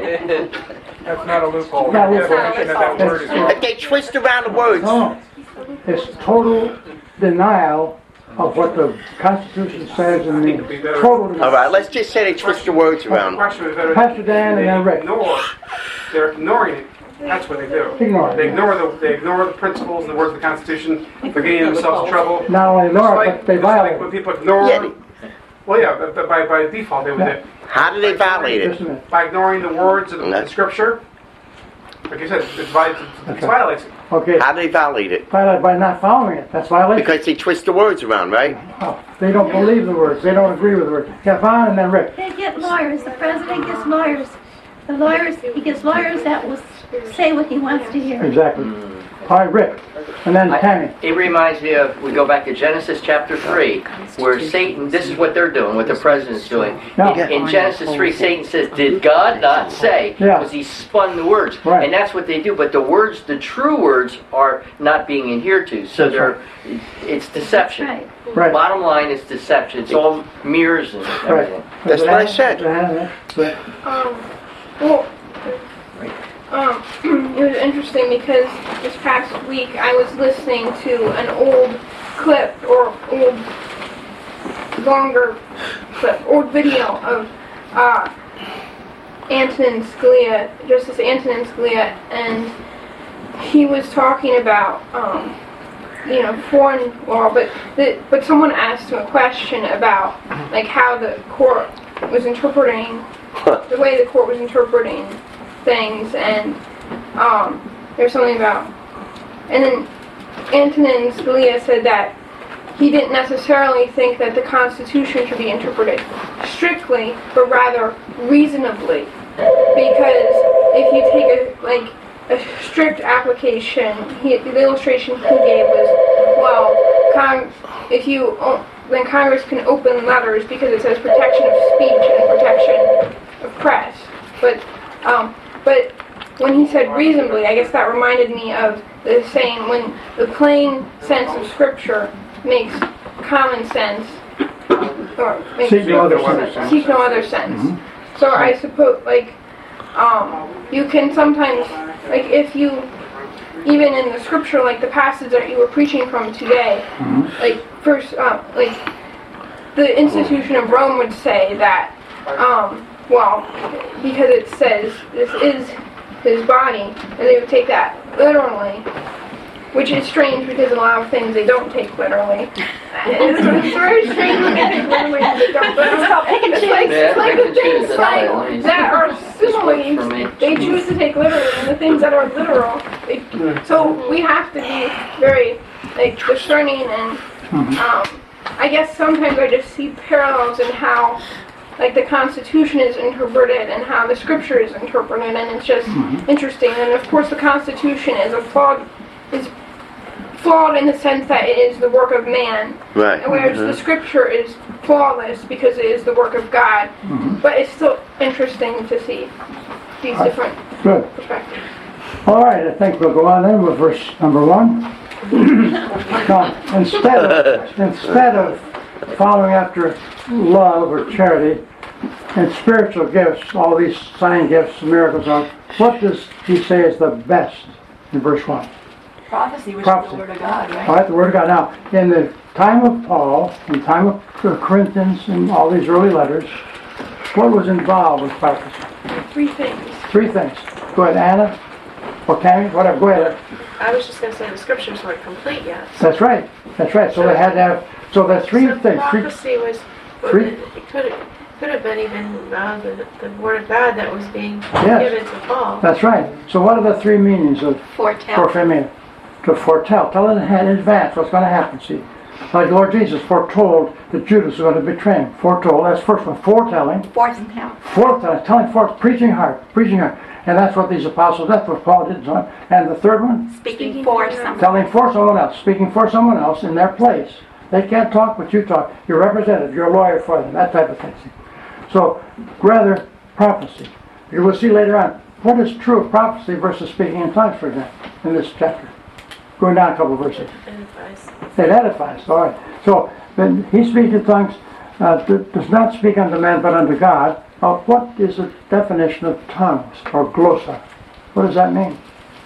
That's not a loophole. Not a The loophole. definition of that word is If they twist around the words. No. It's total denial of what the Constitution says in the total denial. All right, let's just say they twist the words around. Pastor Dan and then Rick. They're ignoring it. That's what they do. Ignore it, They ignore the principles and the words of the Constitution. They're getting themselves in trouble. Not only ignore it, but they Just like violate when it. people ignore. Well, yeah, but by default they would do. How do they violate it? By ignoring the words of the Scripture. Like you said, it violates it. Okay. How do they violate it? Violate by not following it. That's violation. Because they twist the words around, right? Oh, they don't believe the words. They don't agree with the words. Kevon and then Rick. They get lawyers. The president gets lawyers. The lawyers, he gets lawyers that will say what he wants to hear. Exactly. All right, Rick. And then Tammy. It reminds me of, we go back to Genesis chapter 3, where Satan, this is what they're doing, what the president's doing. Yeah. In Genesis 3, Satan says, did God not say? Yeah. Because he spun the words. Right. And that's what they do. But the words, the true words, are not being adhered to. So it's deception. Right. Right. Bottom line is deception. It's all mirrors and everything. That's what I said. It was interesting because this past week I was listening to an old clip or old video of Antonin Scalia, Justice Antonin Scalia, and he was talking about foreign law, but someone asked him a question about like how the court was interpreting the way the court was interpreting things, and there's something about, and then Antonin Scalia said that he didn't necessarily think that the Constitution should be interpreted strictly, but rather reasonably, because if you take a strict application, the illustration he gave was, then Congress can open letters because it says protection of speech and protection of press, but when he said reasonably, I guess that reminded me of the saying, when the plain sense of Scripture makes common sense or make Seek no other scripture sense. seek no other sense. So I suppose, like, you can sometimes, like, if you, even in the scripture, like the passage that you were preaching from today, like, first, like, the institution of Rome would say that, well, because it says this is his body, and they would take that literally, which is strange because a lot of things they don't take literally. It's very strange when they take literally and they don't. But it's like the things like that are similes, they choose to take literally, and the things that are literal, so we have to be very, like, discerning, and I guess sometimes I just see parallels in how, like, the Constitution is interpreted and how the Scripture is interpreted, and it's just interesting. And of course, the Constitution is flawed in the sense that it is the work of man, right? Whereas the Scripture is flawless because it is the work of God. But it's still interesting to see these different perspectives. All right, I think we'll go on then with verse number 1. Now, instead of following after love or charity and spiritual gifts, all these sign gifts, miracles, what does he say is the best in verse 1? Prophecy, which Prophecy. is the Word of God, right? All right, the Word of God. Now, in the time of Paul, in the time of the Corinthians and all these early letters, what was involved with prophecy? 3 things. 3 things. Go ahead, Anna. Or Tammy, whatever. Go ahead. I was just going to say the scriptures weren't complete yet. That's right. That's right. So they had to have. So the 3 things. Prophecy was. Three? It could have been even the word of God that was being Yes. given to Paul. That's right. So what are the 3 meanings of Foretell. To foretell. Tell it in advance what's going to happen. See, like the Lord Jesus foretold that Judas was going to betray him. Foretold. That's the first one. Foretelling. Foretelling. Telling forth. Preaching hard. Preaching hard. And that's what these apostles, that's what Paul did. And the third one? Speaking for someone. Telling for someone else. Speaking for someone else in their place. They can't talk, but you talk. You're representative. You're a lawyer for them. That type of thing. So, rather, prophecy. You will see later on, what is true of prophecy versus speaking in tongues, for example, in this chapter. Going down a couple of verses. It edifies. All right. So, then he speaks in tongues, does not speak unto men, but unto God. What is the definition of tongues, or glossa? What does that mean?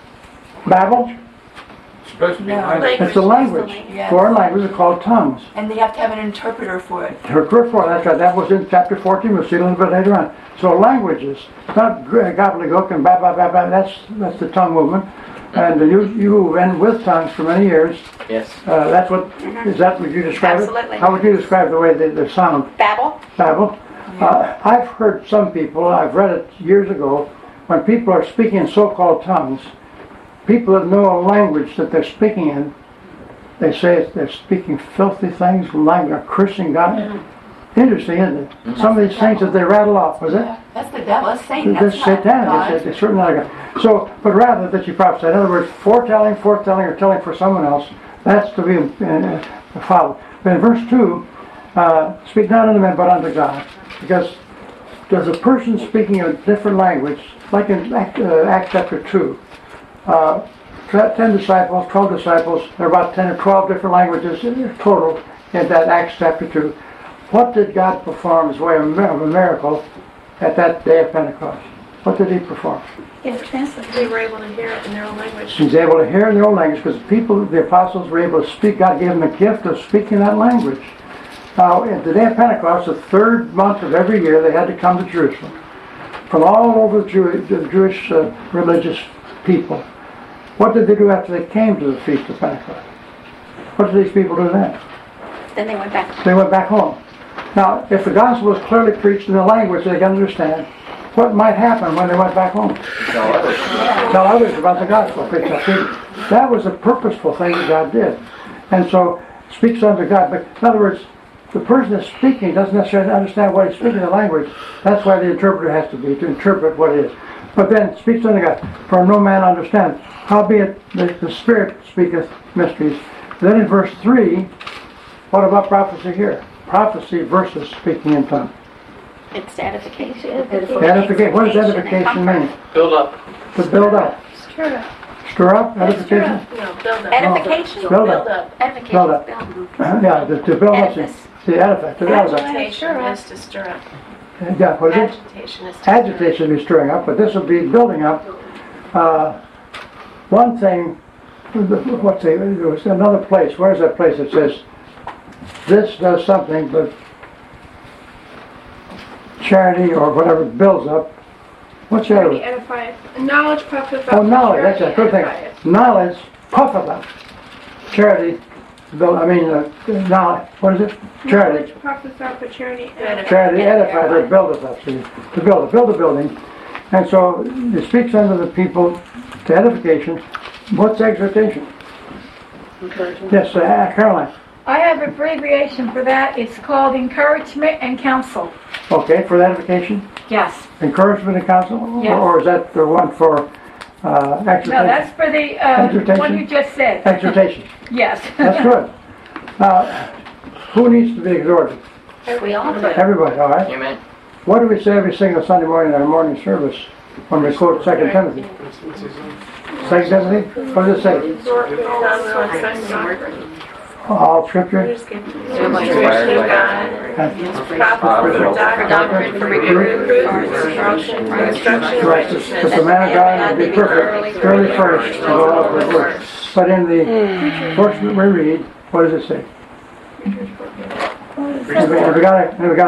Babble? It's supposed to be language. It's a language. Yes. Foreign languages are called tongues. And they have to have an interpreter for it. Interpreter for it, that's right. That was in chapter 14. We'll see a little bit later on. So languages, not gobbledygook and ba ba ba ba. That's the tongue movement. And you've been with tongues for many years. Yes. That's what. Is that what you describe Absolutely. it? How would you describe the way they sound? Babble. Babble. I've heard some people, I've read it years ago, when people are speaking in so-called tongues, people that know a language that they're speaking in, they say they're speaking filthy things, language, cursing God. Interesting, isn't it? Some of these things that they rattle off, was it? That's the devil. That's Satan. That's That's not satanic. God. It's certainly not God. So, but rather that you prophesy. In other words, foretelling, or telling for someone else, that's to be followed. But in verse 2, speak not unto men, but unto God. Because does a person speaking a different language, like in Acts chapter 2, 10 disciples, 12 disciples, there are about 10 or 12 different languages total in that Acts chapter 2. What did God perform as way of a miracle at that day of Pentecost? What did he perform? They were able to hear it in their own language. He's able to hear in their own language because the apostles were able to speak. God gave them the gift of speaking that language. Now, at the day of Pentecost, the 3rd month of every year, they had to come to Jerusalem. From all over the Jewish religious people. What did they do after they came to the Feast of Pentecost? What did these people do then? Then they went back. They went back home. Now, if the gospel was clearly preached in the language they can understand, what might happen when they went back home? Tell others about the gospel. That was a purposeful thing that God did. And so, speaks unto God. But in other words, the person that's speaking doesn't necessarily understand what he's speaking the language. That's why the interpreter has to be, to interpret what it is. But then, speaks unto God. For no man understands. Howbeit the Spirit speaketh mysteries. Then in verse 3, what about prophecy here? Prophecy versus speaking in tongues. It's edification. Edification. What does edification mean? Build up. To build up. Stir up. Stir up? Edification? No, build up. Edification. Build up. Edification. Build up. Yeah, to build up. See, edify. To edify. Agitation is to stir up. Yeah, what is it? Agitation is to stir up. Agitation is stirring up, but this will be building up. One thing, there was another place. Where's that place that says, this does something, but charity or whatever builds up. What's that? Charity edifieth. Knowledge puffeth up. Oh, knowledge, that's a good thing. edifieth. Knowledge puffeth up. Charity, knowledge, what is it? Charity. Knowledge puffeth up, but charity edifieth. Charity edifies or buildeth up. See, to build a building. And so it speaks unto the people to edification. What's exhortation? Encouragement. Yes, Caroline. I have an abbreviation for that. It's called encouragement and counsel. Okay, for edification? Yes. Encouragement and counsel? Yes. Or is that the one for exhortation? No, that's for the one you just said. Exhortation. Yes. That's good. Now, who needs to be exhorted? We all do. Everybody, all right? Amen. What do we say every single Sunday morning in our morning service when we quote 2 Timothy? 2 Timothy? What does it say? All scripture? Doctrine, for reproof, for instruction, But the man of God will be perfect, thoroughly furnished to all of the work. But in the portion that we read, what does it say? We got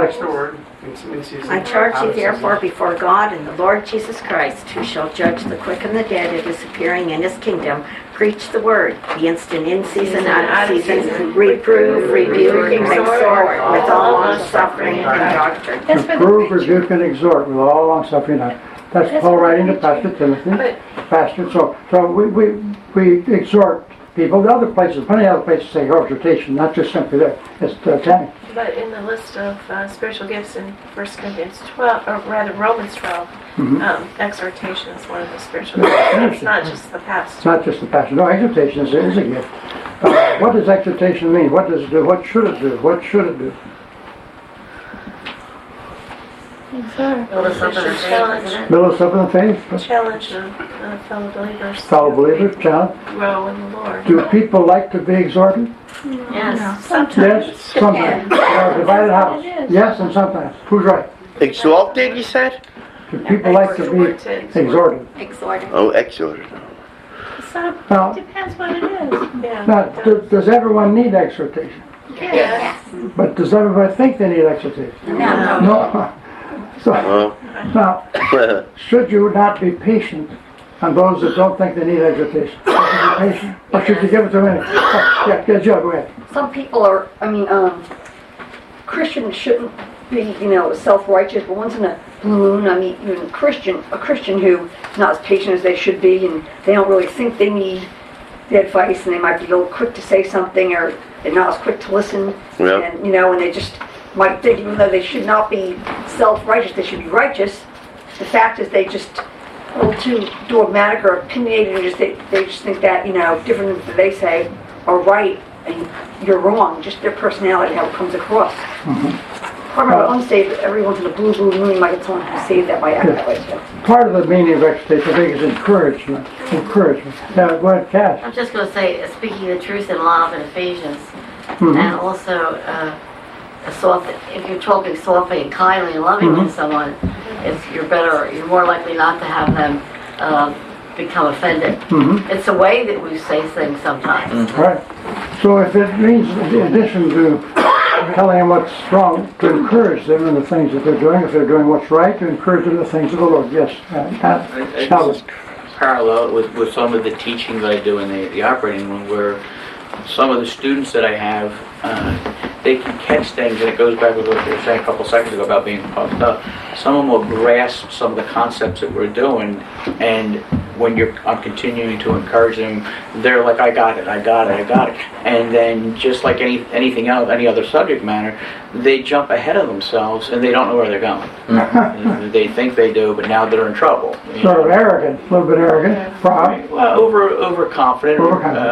I charge you therefore before God and the Lord Jesus Christ, who shall judge the quick and the dead at his appearing in his kingdom, preach the word, be instant in season, out of season, reprove, rebuke, exhort with all long suffering and doctrine. Reprove, rebuke, and exhort with all long suffering. That's Paul writing to Pastor Timothy. Pastor, so we exhort people. The other places, plenty of other places say exhortation, not just simply there. It's Tammy. But in the list of spiritual gifts in 1 Corinthians 12, or rather Romans 12, exhortation is one of the spiritual gifts. It's not just the pastor. It's not just the pastor. No, exhortation is a gift. What does exhortation mean? What does it do? What should it do? What should it do? Build us up in the faith. Build us up in the faith. Challenge fellow believers. Fellow believers, challenge. Grow in the Lord. Do people like to be exhorted? Yes, sometimes. Yes, sometimes. Divided house. Yes, and sometimes. Who's right? Exalted, you said? Do people like to be exhorted? Exhorted. Oh, exalted. Now, Depends what it is. Yeah. now does everyone need exhortation? Yes. But does everybody think they need exhortation? No. So, now, should you not be patient on those that don't think they need exhortation? Should you be patient? Or should you give it to them anyway? Joe, go ahead. Some people are, Christians shouldn't be, self-righteous, but once in a blue moon, even a Christian who is not as patient as they should be, and they don't really think they need the advice, and they might be a little quick to say something, or they're not as quick to listen, and, and they just might think, even though they should not be self-righteous, they should be righteous. The fact is they just a little too dogmatic or opinionated, and they just think that, different things that they say are right, and you're wrong. Just their personality, how it comes across. I remember unsaved, every once in a blue moon, you might get someone who's saved that might act that way. So. Part of the meaning of exhortation, I think, is encouragement. Now, go ahead, Cass. I'm just going to say, speaking the truth in love in Ephesians, and also if you're talking softly and kindly and loving to someone, you're more likely not to have them become offended. It's a way that we say things sometimes. Right. So if it means, in addition to telling them what's wrong, to encourage them in the things that they're doing, if they're doing what's right, to encourage them in the things of the Lord. Yes. It's parallel with some of the teaching that I do in the operating room, where some of the students that I have, they can catch things, and it goes back with what you were saying a couple seconds ago about being puffed up. Some of them will grasp some of the concepts that we're doing, and when I'm continuing to encourage them, they're like, I got it. And then just like anything else, any other subject matter, they jump ahead of themselves, and they don't know where they're going. They think they do, but now they're in trouble. Sort of arrogant, a little bit arrogant, proud. Well, overconfident.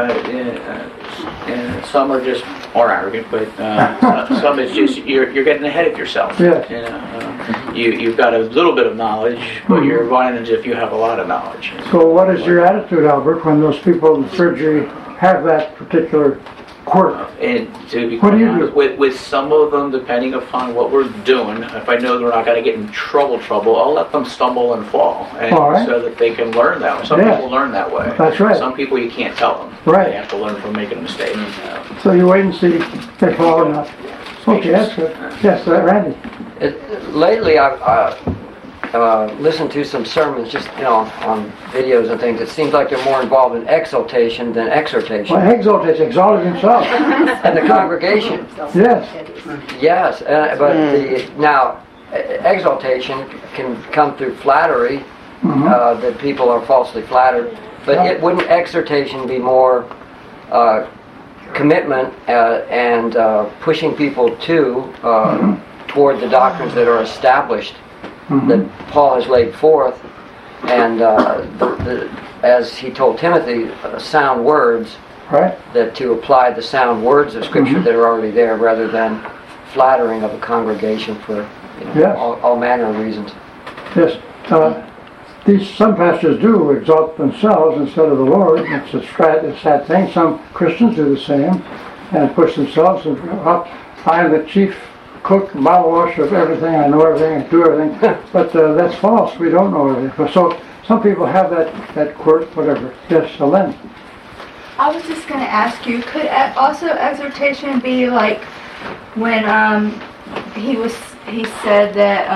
And some are just more arrogant, but some is just you're getting ahead of yourself. Yes. You've got a little bit of knowledge, but you're running as if you have a lot of knowledge. So what is your attitude, Albert, when those people in surgery have that particular quirk. And to be What do you honest, with some of them, depending upon what we're doing, if I know they're not going to get in trouble, I'll let them stumble and fall, and All right. so that they can learn that way. Some Yeah. people learn that way. That's right. Some people you can't tell them. Right. They have to learn from making a mistake. So you wait and see if they fall or not. Okay, that's good. Yes, Randy. Lately, I've listened to some sermons, just on videos and things. It seems like they're more involved in exaltation than exhortation. Well, exaltation, exalted himself. And the congregation. Yes. Yes, but now exaltation can come through flattery, that people are falsely flattered. But wouldn't exhortation be more commitment and pushing people toward the doctrines that are established, that Paul has laid forth, and as he told Timothy, sound words, right? That to apply the sound words of Scripture that are already there, rather than flattering of a congregation for all manner of reasons. Yes. Some pastors do exalt themselves instead of the Lord. It's a sad thing. Some Christians do the same and push themselves up. I am the chief cook and bottle washer of everything. I know everything. I do everything. But that's false. We don't know everything. So some people have that quirk, whatever. Yes, Len. I was just going to ask you, could also exhortation be like when he said that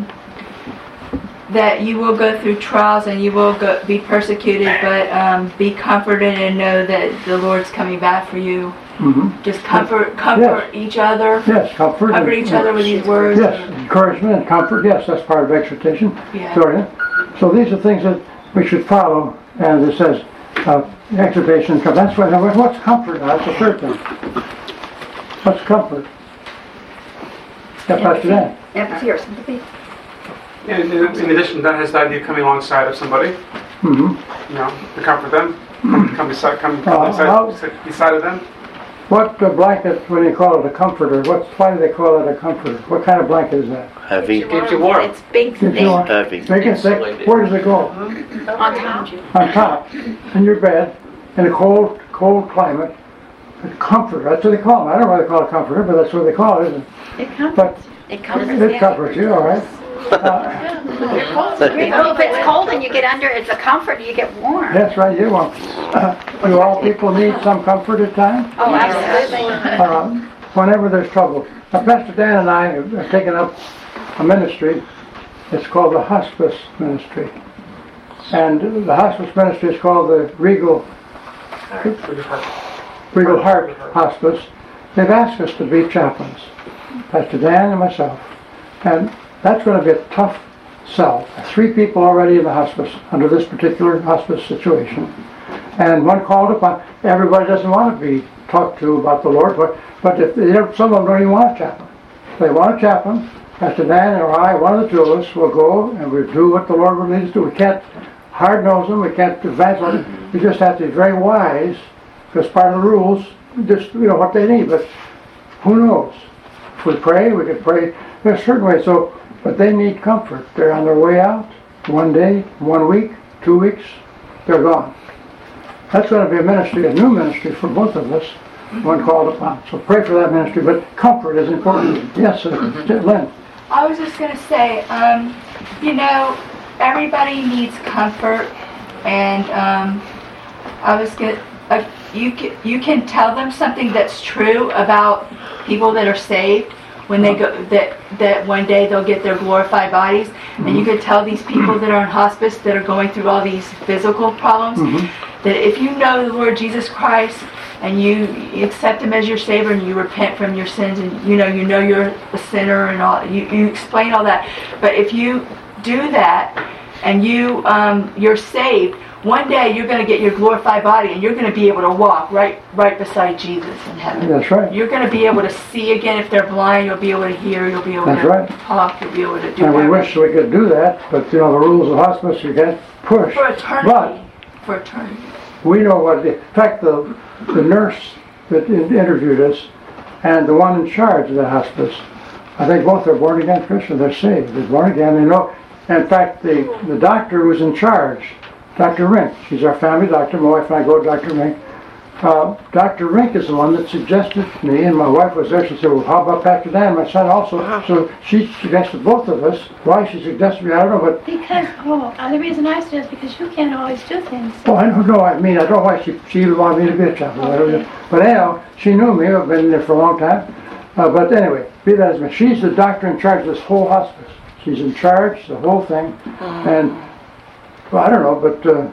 that you will go through trials and you will be persecuted, but be comforted and know that the Lord's coming back for you. Just comfort each other. Yes, comfort each other with these words. Yes, encouragement and comfort. Yes, that's part of exhortation. Yeah. So these are things that we should follow. And it says exhortation. That's what's comfort. That's the third thing. What's comfort? Yeah, Pastor Dan. Empathy or sympathy. In addition, that has the idea of coming alongside of somebody. To comfort them, come beside of them. What blanket, when you call it a comforter, why do they call it a comforter? What kind of blanket is that? Heavy. Keeps you warm. It's big, Keeps you warm. Heavy. Make it thick. Where does it go? On top. On top. In your bed, in a cold climate. A comforter, that's what they call them. I don't know why they call it a comforter, but that's what they call it, isn't it? It comforts. It comforts you, all right. If it's cold and you get under, it's a comfort. You get warm. That's right, you won't. Do all people need some comfort at times? Oh, absolutely. Whenever there's trouble. Now, Pastor Dan and I have taken up a ministry. It's called the hospice ministry. And the hospice ministry is called the Regal Heart Hospice. They've asked us to be chaplains, Pastor Dan and myself. And that's going to be a tough sell. 3 people already in the hospice under this particular hospice situation. And one called upon, everybody doesn't want to be talked to about the Lord, but if some of them don't even want a chaplain. If they want a chaplain, Pastor Dan or I, one of the two of us, will go and we'll do what the Lord will lead us to. We can't hard-nose them, we can't advance them. We just have to be very wise, because part of the rules, just what they need, but who knows? If we pray, we can pray. There's certain ways, but they need comfort. They're on their way out, 1 day, 1 week, 2 weeks, they're gone. That's going to be a ministry, a new ministry for both of us, one called upon. So pray for that ministry, but comfort is important. Yes, Lynn. I was just going to say, everybody needs comfort, and I was going you can tell them something that's true about people that are saved when they go that one day they'll get their glorified bodies, and you could tell these people that are in hospice that are going through all these physical problems that if you know the Lord Jesus Christ and you accept Him as your Savior and you repent from your sins and you know you're a sinner and all, you explain all that. But if you do that and you're saved, one day you're going to get your glorified body and you're going to be able to walk right beside Jesus in heaven. That's right. You're going to be able to see again. If they're blind, you'll be able to hear. You'll be able to talk. You'll be able to do And we wish we could do that, but the rules of hospice, you can't push. For eternity. For eternity. We know what in fact, the nurse that interviewed us and the one in charge of the hospice, I think both are born again Christians. They're saved. They're born again. They know. In fact, the doctor who was in charge, Dr. Rink, she's our family doctor. My wife and I go to Dr. Rink. Dr. Rink is the one that suggested to me, and my wife was there. She said, well, how about Pastor Dan, my son also? So she suggested both of us. Why she suggested me, I don't know, but... Because, the reason I suggest because you can't always do things. Oh, I don't know. I mean, I don't know why she wanted me to be a chaplain. Okay. But anyhow, she knew me. I've been there for a long time. But anyway, be that as it may, she's the doctor in charge of this whole hospice. She's in charge, the whole thing. And, well, I don't know, but...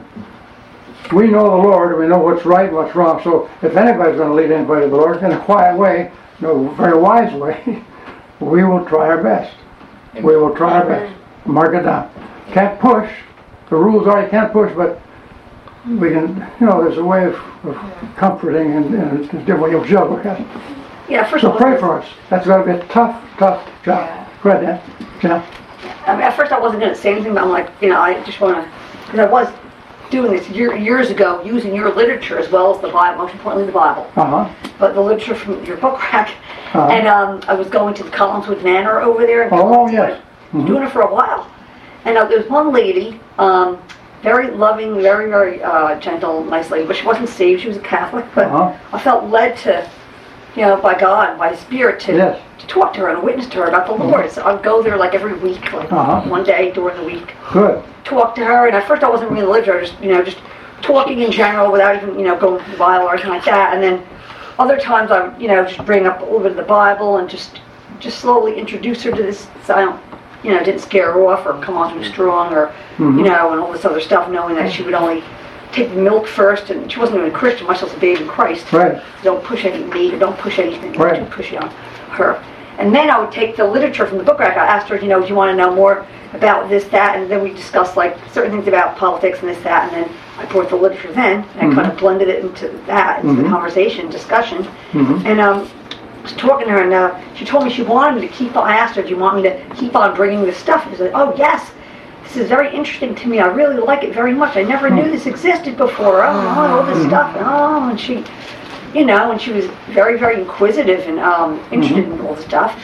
we know the Lord, and we know what's right and what's wrong. So if anybody's going to lead anybody to the Lord in a quiet way, very wise way, we will try our best. We will try our best. Mark it down. Can't push. The rules are you can't push, but we can, there's a way of comforting and a different way of juggle. Yeah, first so of all, pray for us. That's going to be a tough job. Go ahead, Dan. Yeah. I mean, at first I wasn't going to say anything, but I'm like, I just want to, because I was doing this years ago, using your literature as well as the Bible, most importantly the Bible, but the literature from your book rack. And I was going to the Collinswood Manor over there. And yes. Doing it for a while. And there was one lady, very loving, very, very gentle, nice lady, but she wasn't saved. She was a Catholic, but I felt led to, by God, by the Spirit, to talk to her and witness to her about the Lord. So I'd go there like every week, like one day during the week. Good. Talk to her, and at first I wasn't reading the literature, just talking in general without even, going to the Bible or anything like that. And then other times I would, just bring up a little bit of the Bible and just slowly introduce her to this. So I don't, didn't scare her off or come on too strong or, and all this other stuff, knowing that she would only take the milk first, and she wasn't even a Christian, much less a babe in Christ. Right. Don't push any meat or don't push anything too pushy on her. And then I would take the literature from the book rack. I asked her, do you want to know more about this, that, and then we discussed like certain things about politics and this, that, and then I brought the literature then, and I kind of blended it into the conversation, discussion. And I was talking to her, and she told me she wanted me to keep on. I asked her, do you want me to keep on bringing this stuff? She said, oh yes, this is very interesting to me. I really like it very much. I never knew this existed before. All this stuff. And she, and she was very, very inquisitive and interested in all this stuff.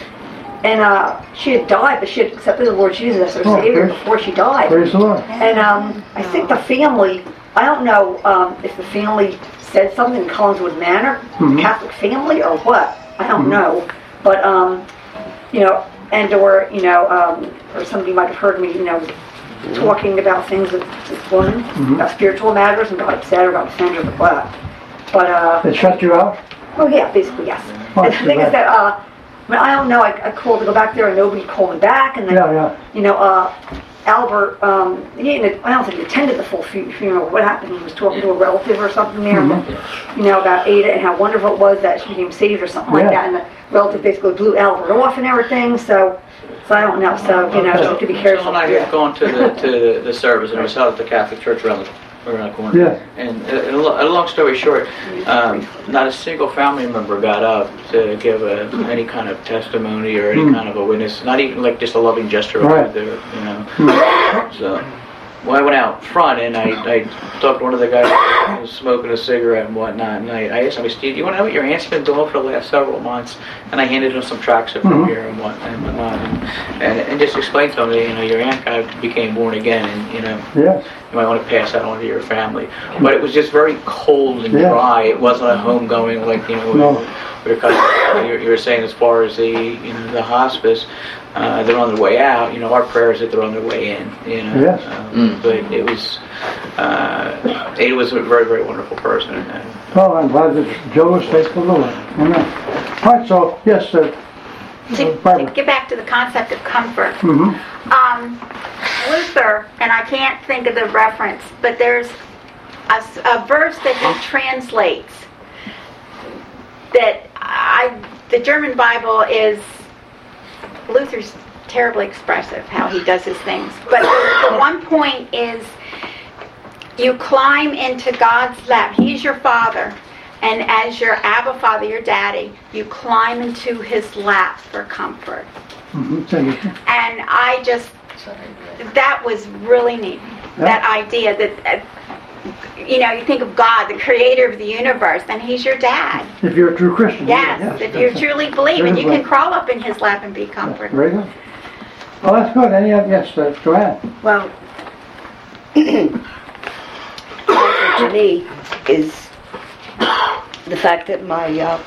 And she had died, but she had accepted the Lord Jesus as her Savior before she died. Praise the Lord. And I think the family, I don't know if the family said something in Collinswood Manor, Catholic family, or what. I don't know. But, and or somebody might have heard me, talking about things with this woman, about spiritual matters, and got upset or got offended or what. But, they shut you out? Oh, yeah, basically, yes. And the thing is that, I don't know, I called to go back there and nobody called me back, and then, Albert, I don't think he attended the full funeral. What happened? He was talking to a relative or something there, about Ada and how wonderful it was that she became saved or something like that, and the relative basically blew Albert off and everything, so I don't know, so, you have to be careful. When I had gone to the service, and I was held at the Catholic Church around the corner. Yeah. And a long story short, not a single family member got up to give any kind of testimony or any kind of a witness, not even like just a loving gesture over there, So, well, I went out front and I talked to one of the guys who was smoking a cigarette and whatnot, and I asked him, Steve, do you want to know what your aunt's been doing for the last several months? And I handed him some tracts from here and whatnot, and just explained to him that, your aunt kind of became born again, and, you might want to pass that on to your family. But it was just very cold and dry. It wasn't a homegoing like, you were saying as far as the hospice. They're on their way out. Our prayer is that they're on their way in. But it was, Ada was a very, very wonderful person. Well, I'm glad that Joe was faithful to the Lord. Amen. All right, so yes, to get back to the concept of comfort. Luther, and I can't think of the reference, but there's a verse that he translates that the German Bible is. Luther's terribly expressive how he does his things, but the one point is you climb into God's lap. He's your father, and as your Abba Father, your daddy, you climb into his lap for comfort. And I just, that was really neat, that idea that you think of God, the creator of the universe, and he's your dad. If you're a true Christian. Yes, if you truly believe, and you can crawl up in his lap and be comforted. Very good. Well, that's good. Any other? Yes, Joanne. Well, comfort to me is the fact that my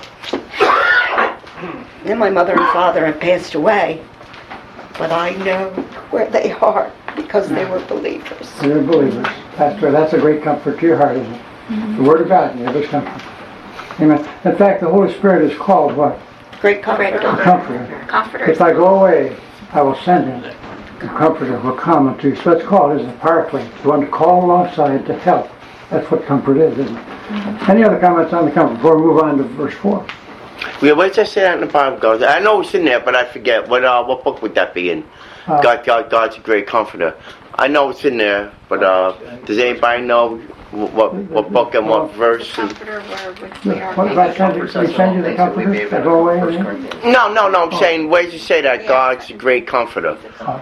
mother and father have passed away, but I know where they are because they were believers. They're believers. That's a great comfort to your heart, isn't it? The Word of God gives us comfort. Amen. In fact, the Holy Spirit is called what? Great Comforter. Comforter. If I go away, I will send him. The Comforter will come unto you. So that's called, isn't it? Paraclete. The one to call alongside to help. That's what comfort is, isn't it? Any other comments on the comfort before we move on to verse 4? Yeah, what does that say that in the Bible, guys? I know it's in there, but I forget. What book would that be in? God's a great comforter. I know it's in there, but does anybody know what book and what verse? What if I send you the comforter to go away? No, I'm saying, where does it say that God's a great comforter?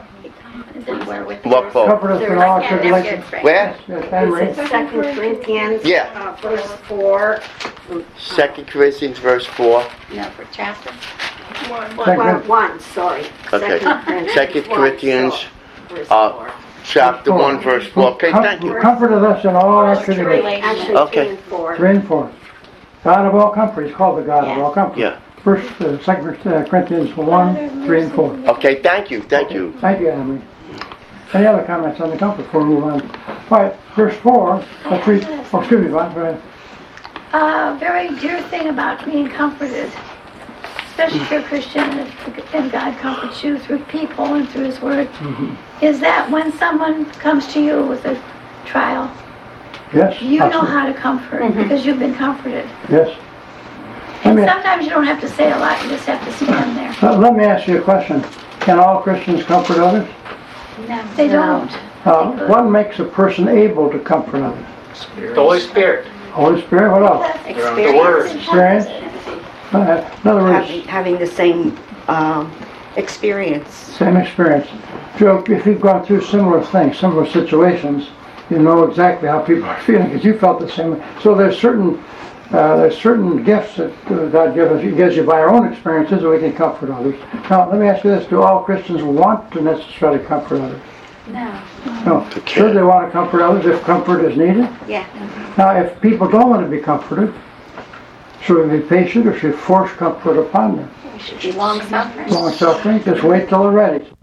What book? Comfort us in all tribulation. Where? It's 2 Corinthians, verse 4. 2 Corinthians, verse 4. No, for chapter. 1, sorry. Okay. 2 Corinthians, chapter 1, verse 4. Okay, thank you. Comforted us in all our tribulation. Actually, Okay. 3 and 4. God of all comfort. He's called the God of all comfort. Yeah. First, 2 Corinthians 1, 3 and 4. Okay, thank you. Thank you, Emily. Any other comments on the comfort before we move on? All right, verse 4. Let's read. Oh, excuse me, Vaughn. Go ahead. A very dear thing about being comforted, especially if you're a Christian and God comforts you through people and through His Word, is that when someone comes to you with a trial, yes, you know how to comfort because you've been comforted. Yes. And sometimes you don't have to say a lot, you just have to stand there. Let me ask you a question. Can all Christians comfort others? No, they don't. What makes a person able to comfort others? The Holy Spirit. Holy Spirit, what else? The Word. Experience. In other words, having the same experience. Same experience. Joe, if you've gone through similar things, similar situations, you know exactly how people are feeling because you felt the same way. So there's certain gifts that God gives you by our own experiences that we can comfort others. Now, let me ask you this. Do all Christians want to necessarily comfort others? No. Sure, they want to comfort others if comfort is needed. Yeah. Now, if people don't want to be comforted, should we be patient or should we force comfort upon them? We should be long-suffering. Long-suffering, just wait till they're ready.